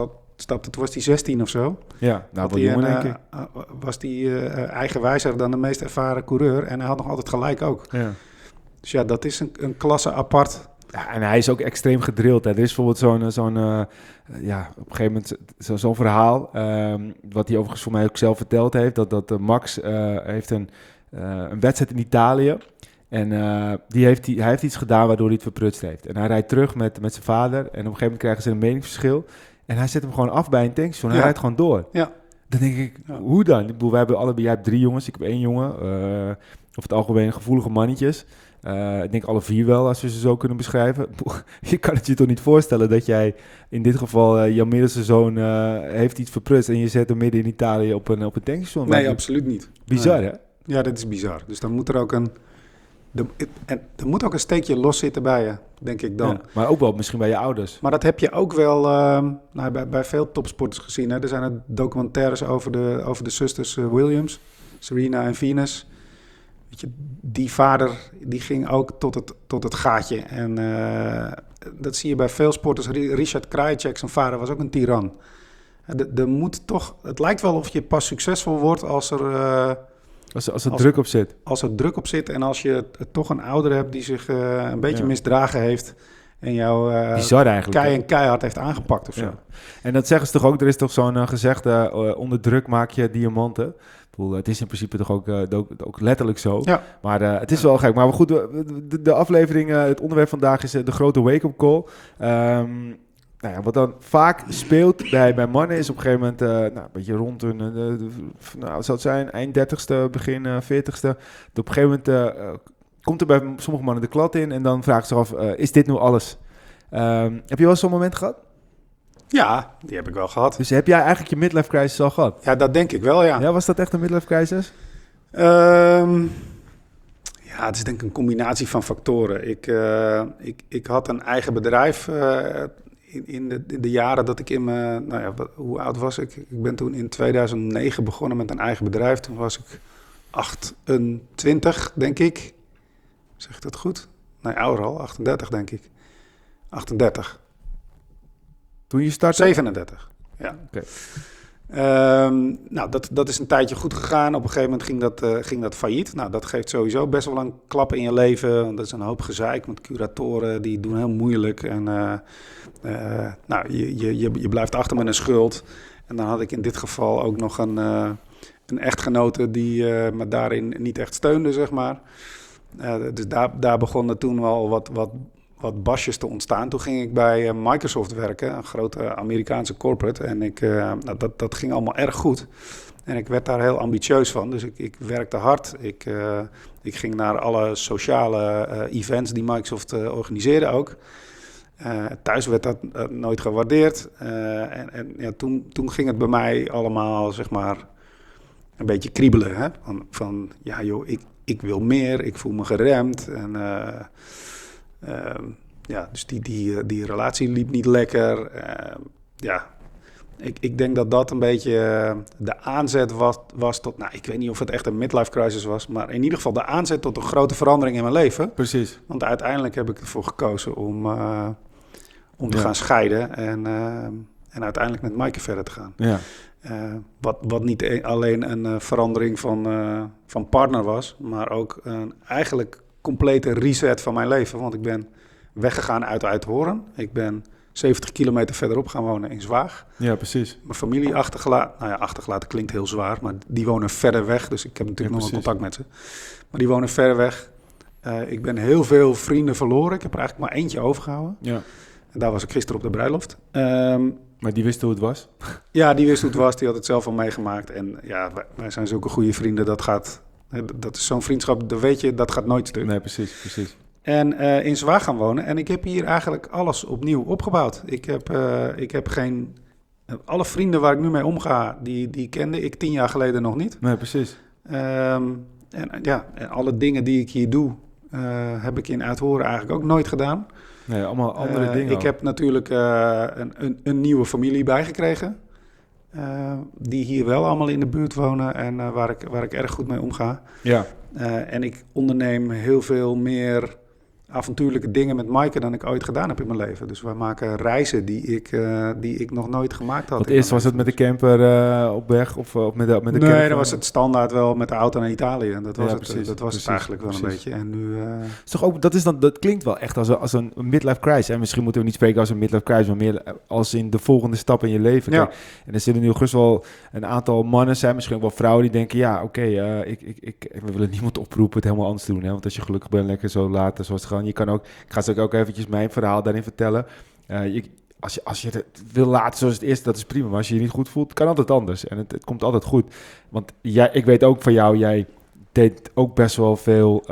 stapte, toen was hij 16 of zo. Ja, nou wel jongen denk ik. Was hij eigenwijzer dan de meest ervaren coureur. En hij had nog altijd gelijk ook. Ja. Dus ja, dat is een klasse apart. Ja, en hij is ook extreem gedrild. Hè. Er is bijvoorbeeld op een gegeven moment zo'n verhaal, wat hij overigens voor mij ook zelf verteld heeft, dat Max heeft een wedstrijd in Italië en hij heeft iets gedaan waardoor hij het verprutst heeft. En hij rijdt terug met zijn vader en op een gegeven moment krijgen ze een meningsverschil en hij zet hem gewoon af bij een tankstation en hij rijdt gewoon door. Ja. Dan denk ik, hoe dan? Ik bedoel, wij hebben allebei, jij hebt 3 jongens, ik heb 1 jongen. Over het algemeen gevoelige mannetjes. Ik denk alle 4 wel, als we ze zo kunnen beschrijven. Je kan het je toch niet voorstellen dat jij in dit geval, jouw middelste zoon heeft iets verprutst en je zet hem midden in Italië op een tankstation. Nee, absoluut niet. Bizar, hè? Ja, dat is bizar. Dus dan moet er ook er moet ook een steekje los zitten bij je, denk ik dan. Ja, maar ook wel misschien bij je ouders. Maar dat heb je ook wel bij veel topsporters gezien. Hè. Er zijn documentaires over de zusters Williams, Serena en Venus. Weet je, die vader die ging ook tot het gaatje. En dat zie je bij veel sporters. Richard Krajicek, zijn vader, was ook een tiran. Er moet toch, het lijkt wel of je pas succesvol wordt als er druk op zit. Als er druk op zit en als je toch een ouder hebt die zich een beetje misdragen heeft en jou bizar eigenlijk, keihard heeft aangepakt of zo. Ja. En dat zeggen ze toch ook, er is toch zo'n gezegde, onder druk maak je diamanten. Ik bedoel, het is in principe toch ook letterlijk zo. Ja. Maar het is wel gek. Maar goed, de aflevering, het onderwerp vandaag is de grote wake-up call. Nou ja, wat dan vaak speelt bij mannen is op een gegeven moment een beetje rond hun, zou het zijn, eind 30ste, begin 40ste. Op een gegeven moment komt er bij sommige mannen de klad in en dan vragen ze af, is dit nu alles? Heb je wel zo'n moment gehad? Ja, die heb ik wel gehad. Dus heb jij eigenlijk je midlife crisis al gehad? Ja, dat denk ik wel, ja. Ja, was dat echt een midlife crisis? Ja, het is denk ik een combinatie van factoren. Ik had een eigen bedrijf in de jaren dat ik hoe oud was ik? Ik ben toen in 2009 begonnen met een eigen bedrijf. Toen was ik 28, denk ik. Zeg ik dat goed? Nee, ouder al, 38 denk ik. 38. Toen je startte? 37, ja. Okay. Nou, dat is een tijdje goed gegaan. Op een gegeven moment ging dat failliet. Nou, dat geeft sowieso best wel een klap in je leven. Dat is een hoop gezeik met curatoren. Die doen heel moeilijk. En je blijft achter met een schuld. En dan had ik in dit geval ook nog een echtgenote die me daarin niet echt steunde, zeg maar. Dus daar begonnen toen wel wat basjes te ontstaan. Toen ging ik bij Microsoft werken, een grote Amerikaanse corporate. En dat ging allemaal erg goed. En ik werd daar heel ambitieus van. Dus ik werkte hard. Ik ging naar alle sociale events die Microsoft organiseerde ook. Thuis werd dat nooit gewaardeerd. Toen ging het bij mij allemaal, zeg maar, een beetje kriebelen. Hè? Van ja joh, ik wil meer. Ik voel me geremd. En dus die relatie liep niet lekker. Ik denk dat een beetje de aanzet was tot... Nou, ik weet niet of het echt een midlife crisis was... maar in ieder geval de aanzet tot een grote verandering in mijn leven. Precies. Want uiteindelijk heb ik ervoor gekozen om te gaan scheiden... en uiteindelijk met Maaike verder te gaan. Ja. Wat niet alleen een verandering van partner was... maar ook een eigenlijk complete reset van mijn leven. Want ik ben weggegaan uit Uithoorn. Ik ben 70 kilometer verderop gaan wonen in Zwaag. Ja, precies. Mijn familie achtergelaten. Nou ja, achtergelaten klinkt heel zwaar, maar die wonen verder weg. Dus ik heb natuurlijk nog wel contact met ze. Maar die wonen verder weg. Ik ben heel veel vrienden verloren. Ik heb er eigenlijk maar eentje overgehouden. Ja. En daar was ik gisteren op de bruiloft. Maar die wist hoe het was? Ja, die wist hoe het was. Die had het zelf al meegemaakt. En ja, wij zijn zulke goede vrienden. Dat is zo'n vriendschap, dat weet je, dat gaat nooit stuk. Nee, precies. En in Zwaag gaan wonen. En ik heb hier eigenlijk alles opnieuw opgebouwd. Ik heb geen... Alle vrienden waar ik nu mee omga, die kende ik 10 jaar geleden nog niet. Nee, precies. En alle dingen die ik hier doe, heb ik in Uithoren eigenlijk ook nooit gedaan. Nee, allemaal andere dingen. Ik heb natuurlijk een nieuwe familie bijgekregen. Die hier wel allemaal in de buurt wonen en waar ik erg goed mee omga. Ja. En ik onderneem heel veel meer avontuurlijke dingen met Maaike dan ik ooit gedaan heb in mijn leven. Dus wij maken reizen die ik nog nooit gemaakt had. Want eerst was het met de camper op weg of met de Nee, camper? dan was het standaard wel met de auto naar Italië. En dat was Ja, het, precies, dat was precies, het eigenlijk wel precies. een beetje. En nu... Is toch ook, dat klinkt wel echt als een midlife crisis. En misschien moeten we niet spreken als een midlife crisis, maar meer als in de volgende stap in je leven. Ja. Kijk, en er zullen nu gerust wel een aantal mannen zijn, misschien ook wel vrouwen die denken, ja, oké, we willen niemand oproepen het helemaal anders te doen. Hè? Want als je gelukkig bent, lekker zo laten zoals het gaan. Je kan ook, ik ga straks ook eventjes mijn verhaal daarin vertellen. Als je het wil laten zoals het is, dat is prima. Maar als je je niet goed voelt, kan altijd anders. En het komt altijd goed. Want ik weet ook van jou, jij deed ook best wel veel...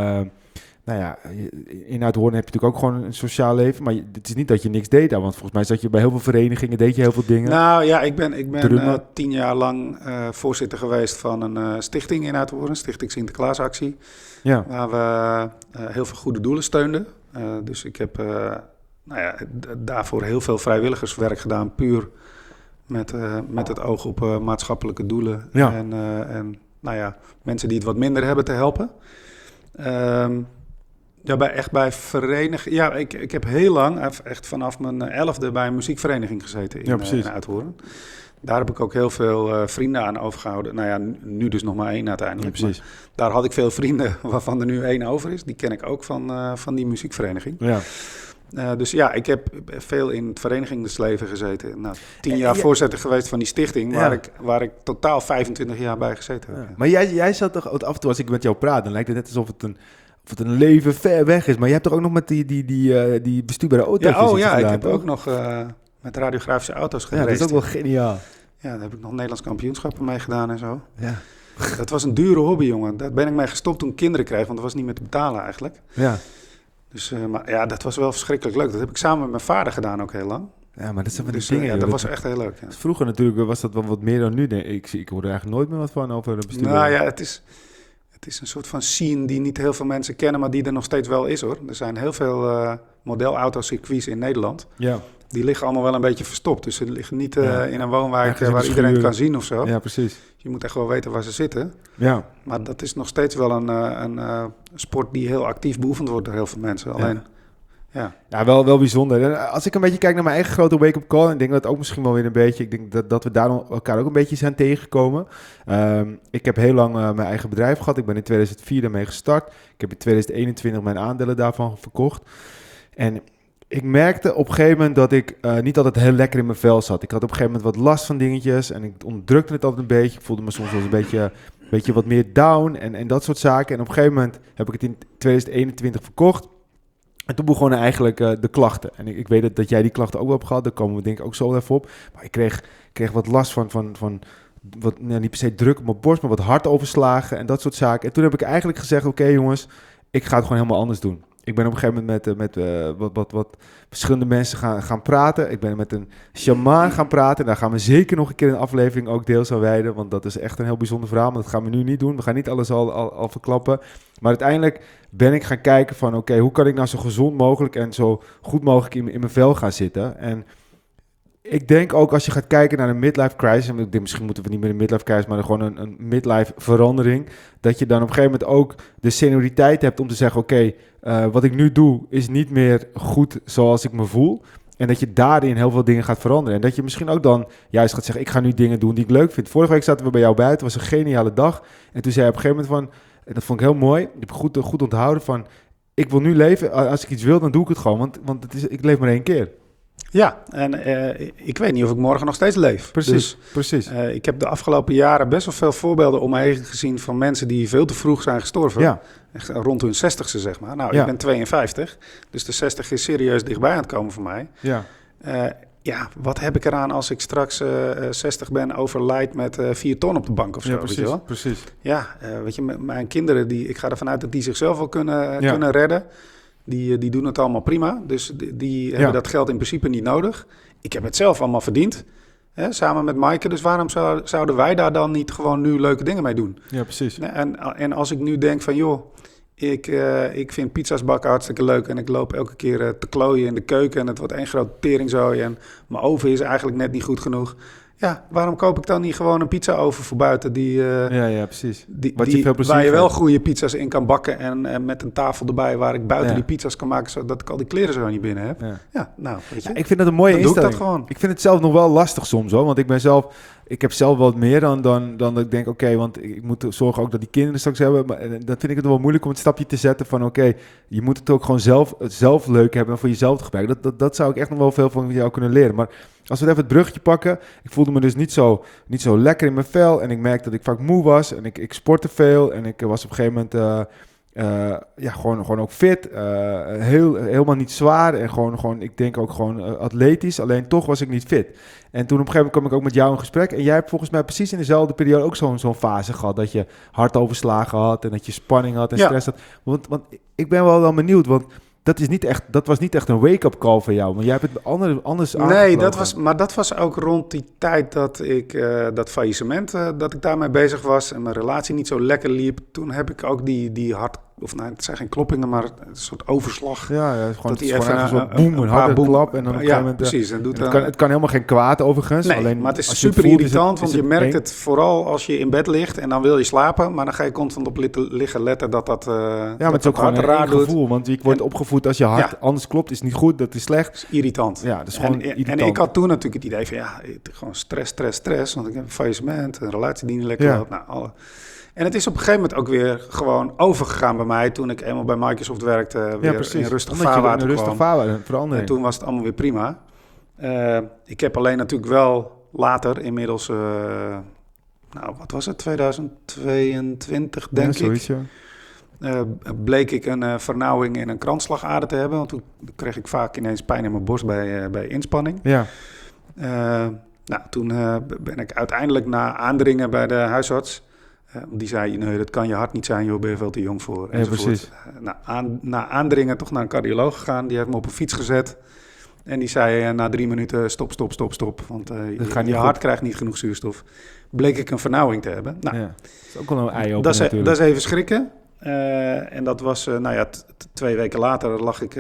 in Uithoorn heb je natuurlijk ook gewoon een sociaal leven. Maar het is niet dat je niks deed daar. Want volgens mij zat je bij heel veel verenigingen, deed je heel veel dingen. Nou ja, ik ben 10 jaar lang voorzitter geweest van een stichting in Uithoorn. Stichting Sinterklaasactie. Ja. Waar we heel veel goede doelen steunden. Dus ik heb daarvoor heel veel vrijwilligerswerk gedaan. Puur met het oog op maatschappelijke doelen. Ja. En mensen die het wat minder hebben te helpen. Bij vereniging. Ja, ik heb heel lang, echt vanaf mijn 11e, bij een muziekvereniging gezeten in Uithoorn. Daar heb ik ook heel veel vrienden aan overgehouden. Nou ja, nu dus nog maar 1 uiteindelijk. Ja, precies. Maar daar had ik veel vrienden, waarvan er nu 1 over is. Die ken ik ook van die muziekvereniging. Ja. Dus ja, ik heb veel in het verenigingsleven gezeten. 10 jaar voorzitter geweest van die stichting, waar ik totaal 25 jaar bij gezeten heb. Ja. Maar jij zat toch, af en toe als ik met jou praat, dan lijkt het net alsof het een leven ver weg is. Maar je hebt toch ook nog met die bestuurbare auto's ik gedaan, heb toch? ook nog met radiografische auto's gereden. Ja, dat is ook wel geniaal. Ja, daar heb ik nog Nederlands kampioenschappen mee gedaan en zo. Ja. Dat was een dure hobby, jongen. Daar ben ik mee gestopt toen ik kinderen kreeg, want dat was niet meer te betalen eigenlijk. Ja. Dus, maar ja, dat was wel verschrikkelijk leuk. Dat heb ik samen met mijn vader gedaan ook heel lang. Ja, maar dat zijn van die Dus dingen. dat was echt heel leuk. Ja. Vroeger natuurlijk was dat wel wat meer dan nu. Ik hoorde er eigenlijk nooit meer wat van over de bestuur. Nou ja, het is een soort van scene die niet heel veel mensen kennen, maar die er nog steeds wel is, hoor. Er zijn heel veel modelauto-circuits in Nederland. Ja. Die liggen allemaal wel een beetje verstopt. Dus ze liggen niet in een woonwijk Ergens waar iedereen het kan zien of zo. Ja, precies. Je moet echt wel weten waar ze zitten. Ja. Maar dat is nog steeds wel een sport die heel actief beoefend wordt door heel veel mensen. Alleen, Ja, wel bijzonder. En als ik een beetje kijk naar mijn eigen grote wake-up call, en ik denk dat ook misschien wel weer een beetje, ik denk dat we daar elkaar ook een beetje zijn tegengekomen. Ik heb heel lang mijn eigen bedrijf gehad. Ik ben in 2004 daarmee gestart. Ik heb in 2021 mijn aandelen daarvan verkocht. En ik merkte op een gegeven moment dat ik niet altijd heel lekker in mijn vel zat. Ik had op een gegeven moment wat last van dingetjes en ik onderdrukte het altijd een beetje. Ik voelde me soms wel eens een beetje wat meer down en dat soort zaken. En op een gegeven moment heb ik het in 2021 verkocht. En toen begonnen eigenlijk de klachten. En ik weet dat jij die klachten ook wel hebt gehad. Daar komen we denk ik ook zo even op. Maar ik kreeg wat last van wat, niet per se druk op mijn borst, maar wat hartoverslagen en dat soort zaken. En toen heb ik eigenlijk gezegd, oké, jongens, ik ga het gewoon helemaal anders doen. Ik ben op een gegeven moment met wat verschillende mensen gaan praten. Ik ben met een shamaan gaan praten. Daar gaan we zeker nog een keer een aflevering ook deels aan wijden. Want dat is echt een heel bijzonder verhaal. Maar dat gaan we nu niet doen. We gaan niet alles al verklappen. Maar uiteindelijk ben ik gaan kijken van oké, hoe kan ik nou zo gezond mogelijk en zo goed mogelijk in mijn vel gaan zitten. En ik denk ook als je gaat kijken naar een midlife crisis, en ik denk misschien moeten we niet meer een midlife crisis, maar gewoon een midlife verandering, dat je dan op een gegeven moment ook de senioriteit hebt om te zeggen, oké, wat ik nu doe is niet meer goed zoals ik me voel. En dat je daarin heel veel dingen gaat veranderen. En dat je misschien ook dan juist gaat zeggen, ik ga nu dingen doen die ik leuk vind. Vorige week zaten we bij jou buiten, het was een geniale dag. En toen zei je op een gegeven moment van, en dat vond ik heel mooi, ik heb goed onthouden van, ik wil nu leven, als ik iets wil, dan doe ik het gewoon, want ik leef maar 1 keer. Ja, en ik weet niet of ik morgen nog steeds leef. Precies. Ik heb de afgelopen jaren best wel veel voorbeelden om me heen gezien van mensen die veel te vroeg zijn gestorven. Ja. Echt rond hun 60ste, zeg maar. Nou, Ja. ik ben 52, dus de 60 is serieus dichtbij aan het komen voor mij. Ja. Wat heb ik eraan als ik straks 60 ben, overlijd met 4 ton op de bank of zo? Ja, weet je wel? precies. Ja, weet je, mijn kinderen, ik ga ervan uit dat die zichzelf wel kunnen redden. Die doen het allemaal prima. Dus die hebben dat geld in principe niet nodig. Ik heb het zelf allemaal verdiend. Hè, samen met Maaike. Dus waarom zouden wij daar dan niet gewoon nu leuke dingen mee doen? Ja, precies. En als ik nu denk van joh, ik vind pizza's bakken hartstikke leuk. En ik loop elke keer te klooien in de keuken. En het wordt 1 grote teringzooi. En mijn oven is eigenlijk net niet goed genoeg. Ja, waarom koop ik dan niet gewoon een pizza-oven voor buiten Ja, precies. waar je wel goede pizza's in kan bakken en met een tafel erbij waar ik buiten die pizza's kan maken, zodat ik al die kleren zo niet binnen heb. Ja, nou, weet je. Ja, ik vind dat een mooie instelling. Doe ik dat gewoon. Ik vind het zelf nog wel lastig soms hoor, want ik heb zelf wat meer dan dat ik denk, oké, want ik moet zorgen ook dat die kinderen straks hebben. Maar dan vind ik het wel moeilijk om het stapje te zetten van, oké, je moet het ook gewoon zelf leuk hebben en voor jezelf te gebruiken. Dat zou ik echt nog wel veel van jou kunnen leren. Maar als we even het bruggetje pakken, ik voelde me dus niet zo lekker in mijn vel en ik merkte dat ik vaak moe was en ik sportte veel en ik was op een gegeven moment gewoon ook fit, helemaal niet zwaar en gewoon ik denk ook gewoon atletisch, alleen toch was ik niet fit. En toen op een gegeven moment kwam ik ook met jou in gesprek en jij hebt volgens mij precies in dezelfde periode ook zo'n fase gehad, dat je hartoverslagen had en dat je spanning had en stress had. Want ik ben wel benieuwd, want dat was niet echt een wake-up call voor jou, maar jij hebt het anders aangevlogen. Nee, dat was ook rond die tijd dat ik dat faillissement, dat ik daarmee bezig was en mijn relatie niet zo lekker liep. Toen heb ik ook die het zijn geen kloppingen, maar een soort overslag. Ja, gewoon, dat het is gewoon een soort boem, een harde klap. En dan op een gegeven moment, precies. Het kan helemaal geen kwaad overigens. Nee, alleen maar het is super irritant, want je merkt het vooral als je in bed ligt en dan wil je slapen, maar dan ga je constant op liggen letten dat maar het is ook gewoon een raar gevoel, want je wordt opgevoed als je hart anders klopt, is niet goed, dat is slecht. Dat is irritant. Ja, dat is gewoon irritant. En ik had toen natuurlijk het idee van, gewoon stress, want ik heb een faillissement, een relatie die niet lekker loopt, En het is op een gegeven moment ook weer gewoon overgegaan bij mij toen ik eenmaal bij Microsoft werkte, weer in rustig vaarwater kwam. En toen was het allemaal weer prima. Ik heb alleen natuurlijk wel later, inmiddels, wat was het, 2022 denk ik. Bleek ik een vernauwing in een kransslagader te hebben. Want toen kreeg ik vaak ineens pijn in mijn borst bij inspanning. Ja. Toen ben ik uiteindelijk na aandringen bij de huisarts. Die zei, nee, dat kan je hart niet zijn, joh, ben je veel te jong voor. Ja, precies. Na aandringen toch naar een cardioloog gegaan. Die heeft me op een fiets gezet. En die zei na 3 minuten, stop. Want je hart krijgt niet genoeg zuurstof. Bleek ik een vernauwing te hebben. Nou, dat is ook wel een eye-opener natuurlijk. Dat is even schrikken. En dat was, 2 weken later lag ik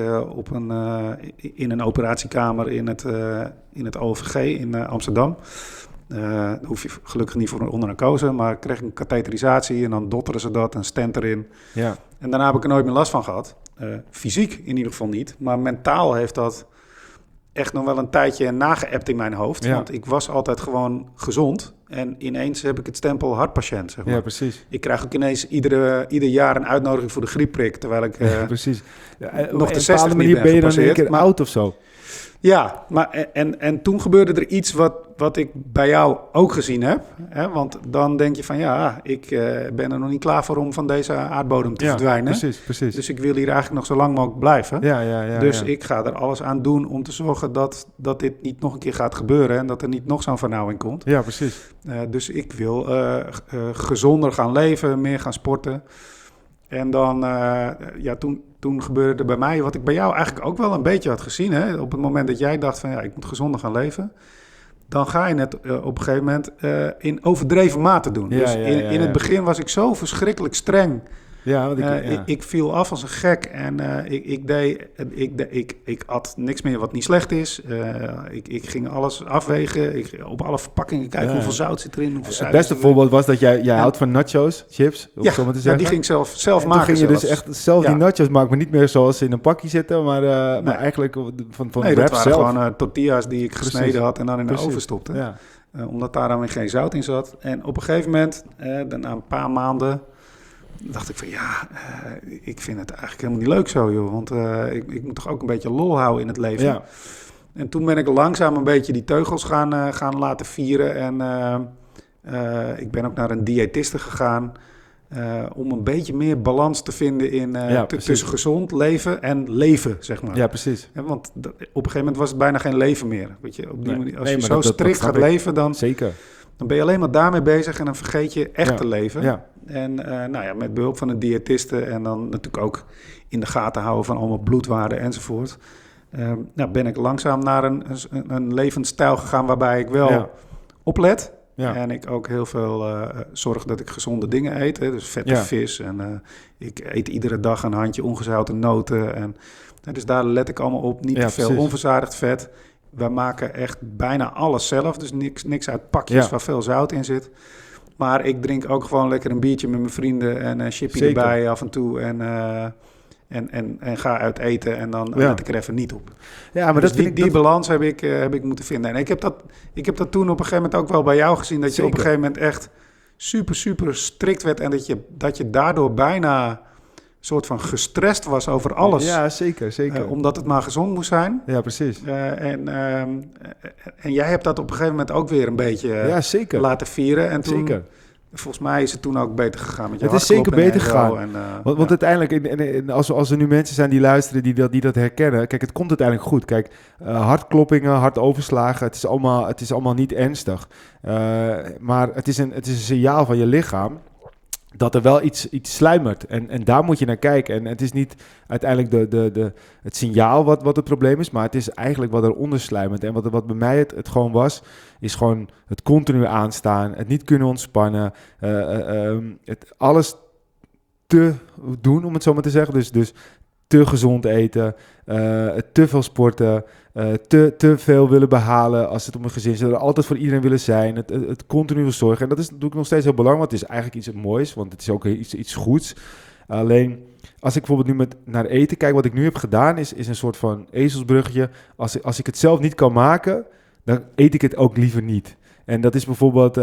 in een operatiekamer in het OVG in Amsterdam. Daar hoef je gelukkig niet voor onder narcose, maar ik kreeg een katheterisatie en dan dotteren ze dat, een stent erin. Ja. En daarna heb ik er nooit meer last van gehad. Fysiek in ieder geval niet, maar mentaal heeft dat echt nog wel een tijdje nageëpt in mijn hoofd. Ja. Want ik was altijd gewoon gezond en ineens heb ik het stempel hartpatiënt, zeg maar. Ja, precies. Ik krijg ook ineens ieder jaar een uitnodiging voor de griepprik, terwijl ik precies. nog de 60 niet ben ben je dan gepasseerd. een keer oud of zo? Ja, maar en toen gebeurde er iets wat ik bij jou ook gezien heb. Hè? Want dan denk je van ik ben er nog niet klaar voor om van deze aardbodem te verdwijnen. Precies. Dus ik wil hier eigenlijk nog zo lang mogelijk blijven. Ja, dus ik ga er alles aan doen om te zorgen dat dit niet nog een keer gaat gebeuren. En dat er niet nog zo'n vernauwing komt. Ja, precies. Dus ik wil gezonder gaan leven, meer gaan sporten. En dan, toen gebeurde er bij mij wat ik bij jou eigenlijk ook wel een beetje had gezien. Hè? Op het moment dat jij dacht van ik moet gezonder gaan leven. Dan ga je het op een gegeven moment in overdreven mate doen. Ja, dus in het begin was ik zo verschrikkelijk streng. Ja, ik viel af als een gek en ik at niks meer wat niet slecht is. Ik ging alles afwegen. Op alle verpakkingen kijken hoeveel zout zit erin. Het beste voorbeeld was dat jij houdt van nachos, chips. Om zo maar te zeggen. Die ging zelf maken. Toen ging je dus echt zelf die nachos maken, maar niet meer zoals ze in een pakje zitten, maar eigenlijk van de wrap zelf. Dat waren gewoon tortillas die ik gesneden had en dan in de oven stopte. Ja. Omdat daar dan weer geen zout in zat. En op een gegeven moment, na een paar maanden, dacht ik van ik vind het eigenlijk helemaal niet leuk zo, joh. Want ik moet toch ook een beetje lol houden in het leven. Ja. En toen ben ik langzaam een beetje die teugels gaan laten vieren. En ik ben ook naar een diëtiste gegaan. Om een beetje meer balans te vinden in tussen gezond leven en leven, zeg maar. Ja, precies. Want op een gegeven moment was het bijna geen leven meer. Weet je, op die manier, als je zo strikt gaat leven, dan ben je alleen maar daarmee bezig en dan vergeet je echt te leven. Ja. En met behulp van een diëtiste en dan natuurlijk ook in de gaten houden van allemaal bloedwaarden enzovoort. Ben ik langzaam naar een levensstijl gegaan waarbij ik wel oplet. Ja. En ik ook heel veel zorg dat ik gezonde dingen eet. Hè, dus vette vis. En ik eet iedere dag een handje ongezouten noten. En dus daar let ik allemaal op. Niet te veel onverzadigd vet. we maken echt bijna alles zelf. Dus niks uit pakjes waar veel zout in zit. Maar ik drink ook gewoon lekker een biertje met mijn vrienden en een chipje erbij af en toe. En ga uit eten en dan let ik er even niet op. Ja, maar dus die balans heb ik moeten vinden. En ik heb dat toen op een gegeven moment ook wel bij jou gezien. Dat je op een gegeven moment echt super strikt werd. En dat je daardoor bijna een soort van gestrest was over alles. Ja, zeker. Omdat het maar gezond moest zijn. Ja, precies. En jij hebt dat op een gegeven moment ook weer een beetje laten vieren. En toen, zeker. Volgens mij is het toen ook beter gegaan met je hartkloppen. Het is zeker beter gegaan. Want uiteindelijk, als er nu mensen zijn die luisteren die dat herkennen... Kijk, het komt uiteindelijk goed. Kijk, hartkloppingen, hartoverslagen, het is allemaal niet ernstig. Maar het is een signaal van je lichaam... dat er wel iets sluimert. En daar moet je naar kijken. En het is niet uiteindelijk het signaal wat het probleem is... maar het is eigenlijk wat eronder sluimert. En wat bij mij het gewoon was... is gewoon het continu aanstaan... het niet kunnen ontspannen... het alles te doen, om het zo maar te zeggen. Dus te gezond eten... te veel sporten... te veel willen behalen als het om een gezin is. Er altijd voor iedereen willen zijn. Het continu zorgen. En dat is natuurlijk nog steeds heel belangrijk. Want het is eigenlijk iets moois. Want het is ook iets goeds. Alleen als ik bijvoorbeeld nu naar eten kijk. Wat ik nu heb gedaan is een soort van ezelsbruggetje. Als ik het zelf niet kan maken. Dan eet ik het ook liever niet. En dat is bijvoorbeeld...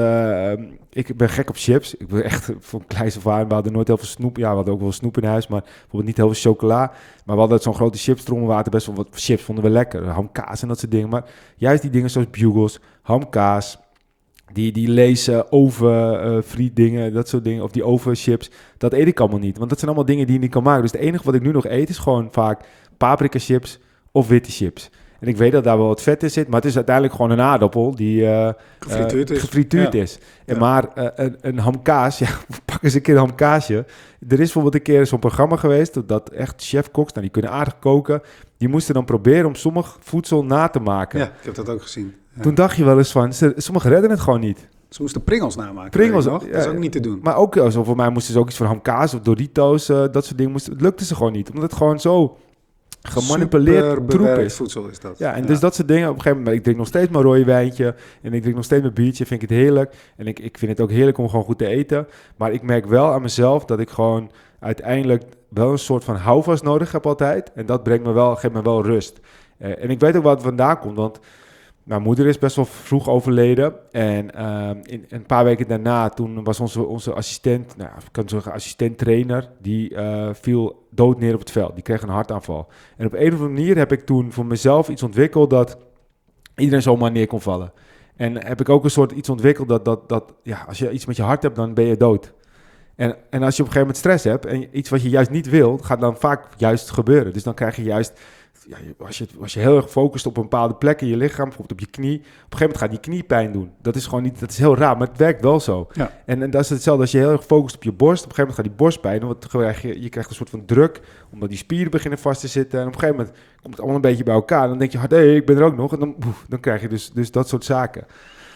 ik ben gek op chips. Ik ben echt van kleins af aan. We hadden nooit heel veel snoep. Ja, we hadden ook wel snoep in huis. Maar bijvoorbeeld niet heel veel chocola. Maar we hadden zo'n grote chipstrommelwater. Best wel wat chips vonden we lekker. Hamkaas en dat soort dingen. Maar juist die dingen zoals Bugles, hamkaas... Die lezen over friet dingen, dat soort dingen. Of die over chips. Dat eet ik allemaal niet. Want dat zijn allemaal dingen die je niet kan maken. Dus het enige wat ik nu nog eet is gewoon vaak paprika chips of witte chips. En ik weet dat daar wel wat vet in zit, maar het is uiteindelijk gewoon een aardappel die gefrituurd is. En maar een hamkaas, pak eens een keer een hamkaasje. Er is bijvoorbeeld een keer zo'n programma geweest, dat echt chefkoks, die kunnen aardig koken, die moesten dan proberen om sommig voedsel na te maken. Ja, ik heb dat ook gezien. Ja. Toen dacht je wel eens van, sommigen redden het gewoon niet. Ze moesten Pringles namaken. Pringles, nog. Dat is ook niet te doen. Maar ook, zo voor mij moesten ze ook iets van hamkaas of Doritos, dat soort dingen. Het lukte ze gewoon niet, omdat het gewoon zo... gemanipuleerd troep is. Voedsel is dat. Ja, en dus dat soort dingen. Op een gegeven moment, ik drink nog steeds mijn rode wijntje. En ik drink nog steeds mijn biertje. Vind ik het heerlijk. En ik vind het ook heerlijk om gewoon goed te eten. Maar ik merk wel aan mezelf dat ik gewoon uiteindelijk wel een soort van houvast nodig heb altijd. En dat geeft me wel rust. En ik weet ook wat vandaan komt, want mijn moeder is best wel vroeg overleden. En een paar weken daarna, toen was onze assistent, ik kan zeggen assistent-trainer, die viel dood neer op het veld. Die kreeg een hartaanval. En op een of andere manier heb ik toen voor mezelf iets ontwikkeld dat iedereen zomaar neer kon vallen. En heb ik ook een soort iets ontwikkeld dat als je iets met je hart hebt, dan ben je dood. En als je op een gegeven moment stress hebt en iets wat je juist niet wil, gaat dan vaak juist gebeuren. Dus dan krijg je juist... Ja, als je heel erg focust op een bepaalde plek in je lichaam, bijvoorbeeld op je knie, op een gegeven moment gaat die knie pijn doen. Dat is gewoon niet, dat is heel raar, maar het werkt wel zo. Ja. En dat is hetzelfde als je heel erg focust op je borst. Op een gegeven moment gaat die borst pijn, want je krijgt een soort van druk, omdat die spieren beginnen vast te zitten. En op een gegeven moment komt het allemaal een beetje bij elkaar. Dan denk je, hey, ik ben er ook nog. En dan krijg je dus dat soort zaken.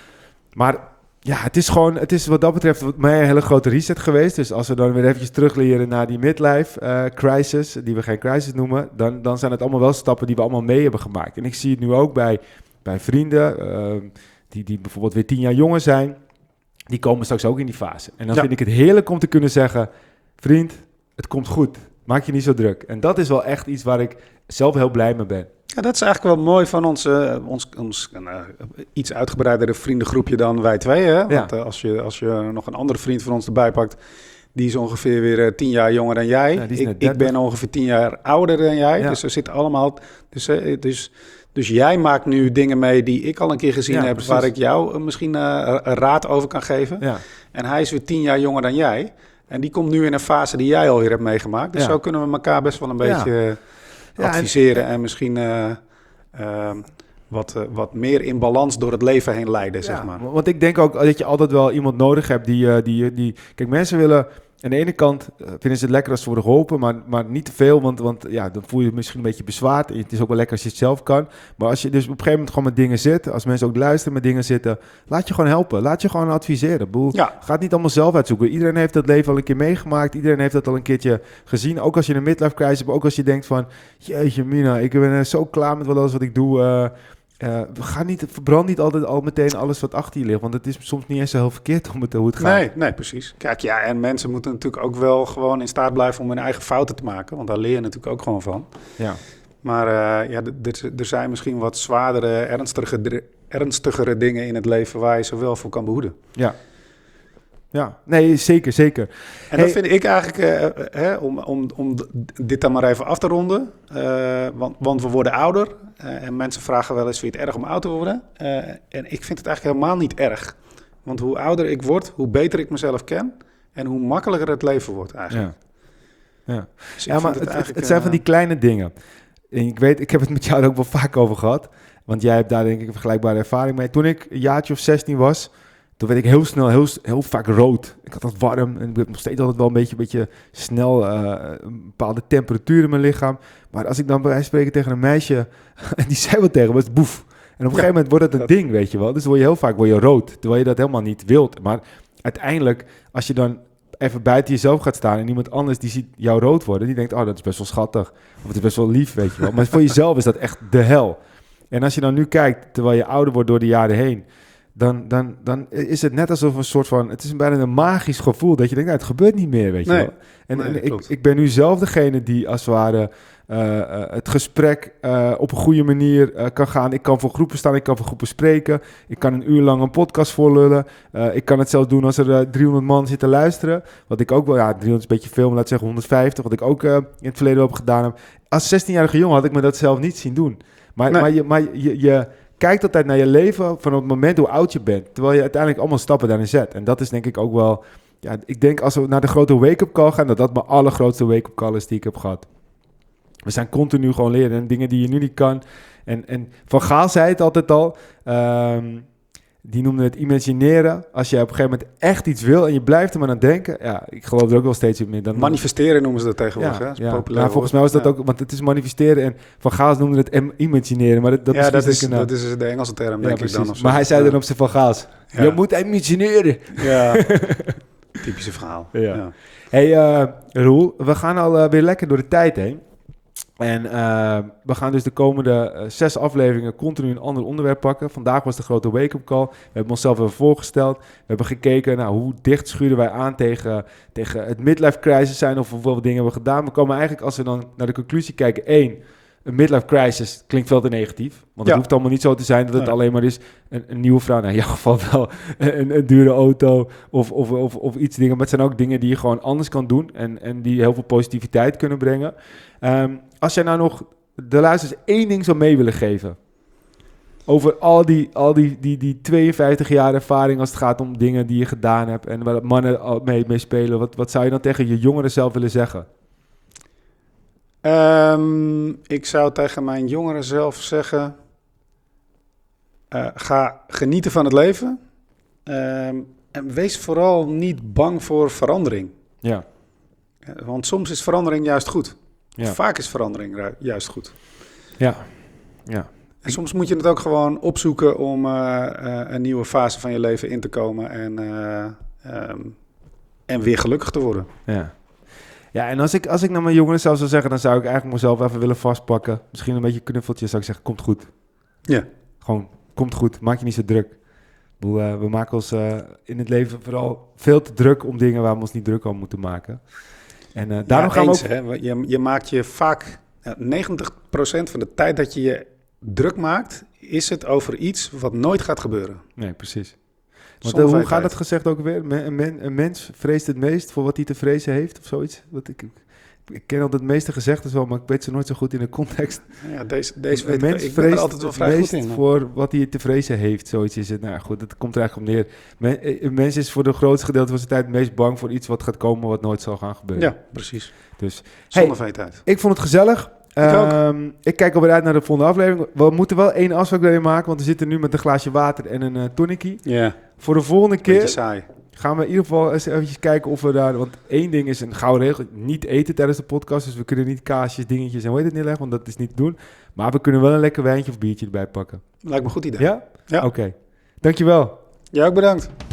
Maar ja, het is wat dat betreft wat mij een hele grote reset geweest. Dus als we dan weer eventjes terugleren naar die midlife crisis, die we geen crisis noemen, dan zijn het allemaal wel stappen die we allemaal mee hebben gemaakt. En ik zie het nu ook bij vrienden die bijvoorbeeld weer 10 jaar jonger zijn. Die komen straks ook in die fase. En dan vind ik het heerlijk om te kunnen zeggen, vriend, het komt goed. Maak je niet zo druk. En dat is wel echt iets waar ik zelf heel blij mee ben. Ja, dat is eigenlijk wel mooi van ons iets uitgebreidere vriendengroepje dan wij twee. Hè? Ja. Want als je nog een andere vriend van ons erbij pakt, die is ongeveer weer 10 jaar jonger dan jij. Ja, ik ben ongeveer 10 jaar ouder dan jij. Ja. Dus we zitten allemaal... Dus jij maakt nu dingen mee die ik al een keer gezien heb, precies. Waar ik jou misschien een raad over kan geven. Ja. En hij is weer 10 jaar jonger dan jij. En die komt nu in een fase die jij alweer hebt meegemaakt. Dus zo kunnen we elkaar best wel een beetje adviseren en misschien wat meer in balans door het leven heen leiden, zeg maar. Want ik denk ook dat je altijd wel iemand nodig hebt die... Kijk, mensen willen... Aan de ene kant vinden ze het lekker als ze worden geholpen, maar niet te veel, want dan voel je je misschien een beetje bezwaard. Het is ook wel lekker als je het zelf kan. Maar als je dus op een gegeven moment gewoon met dingen zit, als mensen ook luisteren met dingen zitten, laat je gewoon helpen. Laat je gewoon adviseren. Ga het niet allemaal zelf uitzoeken. Iedereen heeft dat leven al een keer meegemaakt. Iedereen heeft dat al een keertje gezien. Ook als je een midlife crisis hebt, ook als je denkt van, jeetje mina, ik ben zo klaar met alles wat ik doe. verbrand niet altijd al meteen alles wat achter je ligt. Want het is soms niet eens zo heel verkeerd hoe het gaat. Nee, precies. Kijk, ja, en mensen moeten natuurlijk ook wel gewoon in staat blijven om hun eigen fouten te maken. Want daar leer je natuurlijk ook gewoon van. Ja. Maar er zijn misschien wat zwaardere, ernstigere dingen in het leven waar je ze wel voor kan behoeden. Ja, nee, zeker. En dat vind ik eigenlijk, om dit dan maar even af te ronden. Want we worden ouder. En mensen vragen wel eens, vind je het erg om oud te worden? En ik vind het eigenlijk helemaal niet erg. Want hoe ouder ik word, hoe beter ik mezelf ken. En hoe makkelijker het leven wordt eigenlijk. Ja, Dus maar het zijn van die kleine dingen. En ik heb het met jou er ook wel vaak over gehad. Want jij hebt daar denk ik een vergelijkbare ervaring mee. Toen ik een jaartje of 16 was... Toen werd ik heel snel, heel vaak rood. Ik had dat warm en ik werd nog steeds altijd wel een beetje snel een bepaalde temperatuur in mijn lichaam. Maar als ik dan bij wijze van spreken tegen een meisje, en die zei wat tegen me, was boef. En op een gegeven moment wordt het een ding, weet je wel. Dus word je heel vaak rood, terwijl je dat helemaal niet wilt. Maar uiteindelijk, als je dan even buiten jezelf gaat staan en iemand anders die ziet jou rood worden, die denkt, oh, dat is best wel schattig. Of het is best wel lief, weet je wel. Maar voor jezelf is dat echt de hel. En als je dan nu kijkt, terwijl je ouder wordt door de jaren heen, dan is het net alsof een soort van... Het is bijna een magisch gevoel dat je denkt, nou, het gebeurt niet meer, weet je wel. En ik ben nu zelf degene die als het ware het gesprek op een goede manier kan gaan. Ik kan voor groepen staan, ik kan voor groepen spreken. Ik kan een uur lang een podcast voorlullen. Ik kan het zelfs doen als er 300 man zitten luisteren. Wat ik ook wel, 300 is een beetje veel, maar laat zeggen 150. Wat ik ook in het verleden heb gedaan heb. Als 16-jarige jongen had ik me dat zelf niet zien doen. Maar je kijkt altijd naar je leven van het moment hoe oud je bent. Terwijl je uiteindelijk allemaal stappen daarin zet. En dat is denk ik ook wel... Ja, ik denk als we naar de grote wake-up call gaan, dat mijn allergrootste wake-up call is die ik heb gehad. We zijn continu gewoon leren en dingen die je nu niet kan. En Van Gaal zei het altijd al. Die noemde het imagineren. Als je op een gegeven moment echt iets wil en je blijft er maar aan denken. Ja, ik geloof er ook wel steeds meer. Dan manifesteren noemen ze dat tegenwoordig. Ja, ja. Populair Nou, volgens mij was dat ook, want het is manifesteren. En Van Gaal noemde het imagineren. Maar dat is de Engelse term, denk ik dan. Maar hij zei dan op zijn Van Gaals. Ja. Je moet imagineren. Ja, typische verhaal. Ja. Hey, Roel, we gaan al weer lekker door de tijd heen. En we gaan dus de komende 6 afleveringen continu een ander onderwerp pakken. Vandaag was de grote wake-up call. We hebben onszelf even voorgesteld. We hebben gekeken naar hoe dicht schuren wij aan tegen het midlife crisis zijn of hoeveel dingen hebben we gedaan. We komen eigenlijk, als we dan naar de conclusie kijken, 1, een midlife crisis klinkt veel te negatief. Want het hoeft allemaal niet zo te zijn dat het alleen maar is een nieuwe vrouw. Nou, in jouw geval wel een dure auto of iets dingen. Maar het zijn ook dingen die je gewoon anders kan doen en die heel veel positiviteit kunnen brengen. Als jij nou nog de luisteraars 1 ding zou mee willen geven over al die 52 jaar ervaring als het gaat om dingen die je gedaan hebt en waar mannen mee spelen, wat zou je dan tegen je jongeren zelf willen zeggen? Ik zou tegen mijn jongeren zelf zeggen, ga genieten van het leven en wees vooral niet bang voor verandering. Ja. Want soms is verandering juist goed. Ja. Vaak is verandering juist goed. Ja. En soms moet je het ook gewoon opzoeken om een nieuwe fase van je leven in te komen en weer gelukkig te worden. Ja, en als ik naar mijn jongeren zelf zou zeggen, dan zou ik eigenlijk mezelf even willen vastpakken. Misschien een beetje knuffeltje, zou ik zeggen, komt goed. Ja. Gewoon, komt goed, maak je niet zo druk. We maken ons in het leven vooral veel te druk om dingen waar we ons niet druk om moeten maken. En daarom gaan we ook... Hè? Je maakt je vaak 90% van de tijd dat je je druk maakt, is het over iets wat nooit gaat gebeuren. Nee, precies. Want hoe gaat het gezegd ook weer? Een mens vreest het meest voor wat hij te vrezen heeft of zoiets? Ik ken al het meeste gezegdes wel, maar ik weet ze nooit zo goed in de context. Ja, deze weet ik ben er altijd wel vrij goed in. Voor wat hij te vrezen heeft, zoiets is het. Nou goed, dat komt er eigenlijk op neer. Een mens is voor de grootste gedeelte van zijn tijd het meest bang voor iets wat gaat komen wat nooit zal gaan gebeuren. Ja, precies. Dus, zonder veetheid. Ik vond het gezellig. Ik kijk alweer uit naar de volgende aflevering. We moeten wel 1 afspraak erin maken, want we zitten nu met een glaasje water en een tonickie. Ja. Voor de volgende keer... Beetje saai. Gaan we in ieder geval eens eventjes kijken of we daar... Want 1 ding is een gouden regel. Niet eten tijdens de podcast. Dus we kunnen niet kaasjes, dingetjes en hoe heet het neerleggen. Want dat is niet te doen. Maar we kunnen wel een lekker wijntje of biertje erbij pakken. Lijkt me een goed idee. Ja? Ja. Oké. Dankjewel. Jij ook bedankt.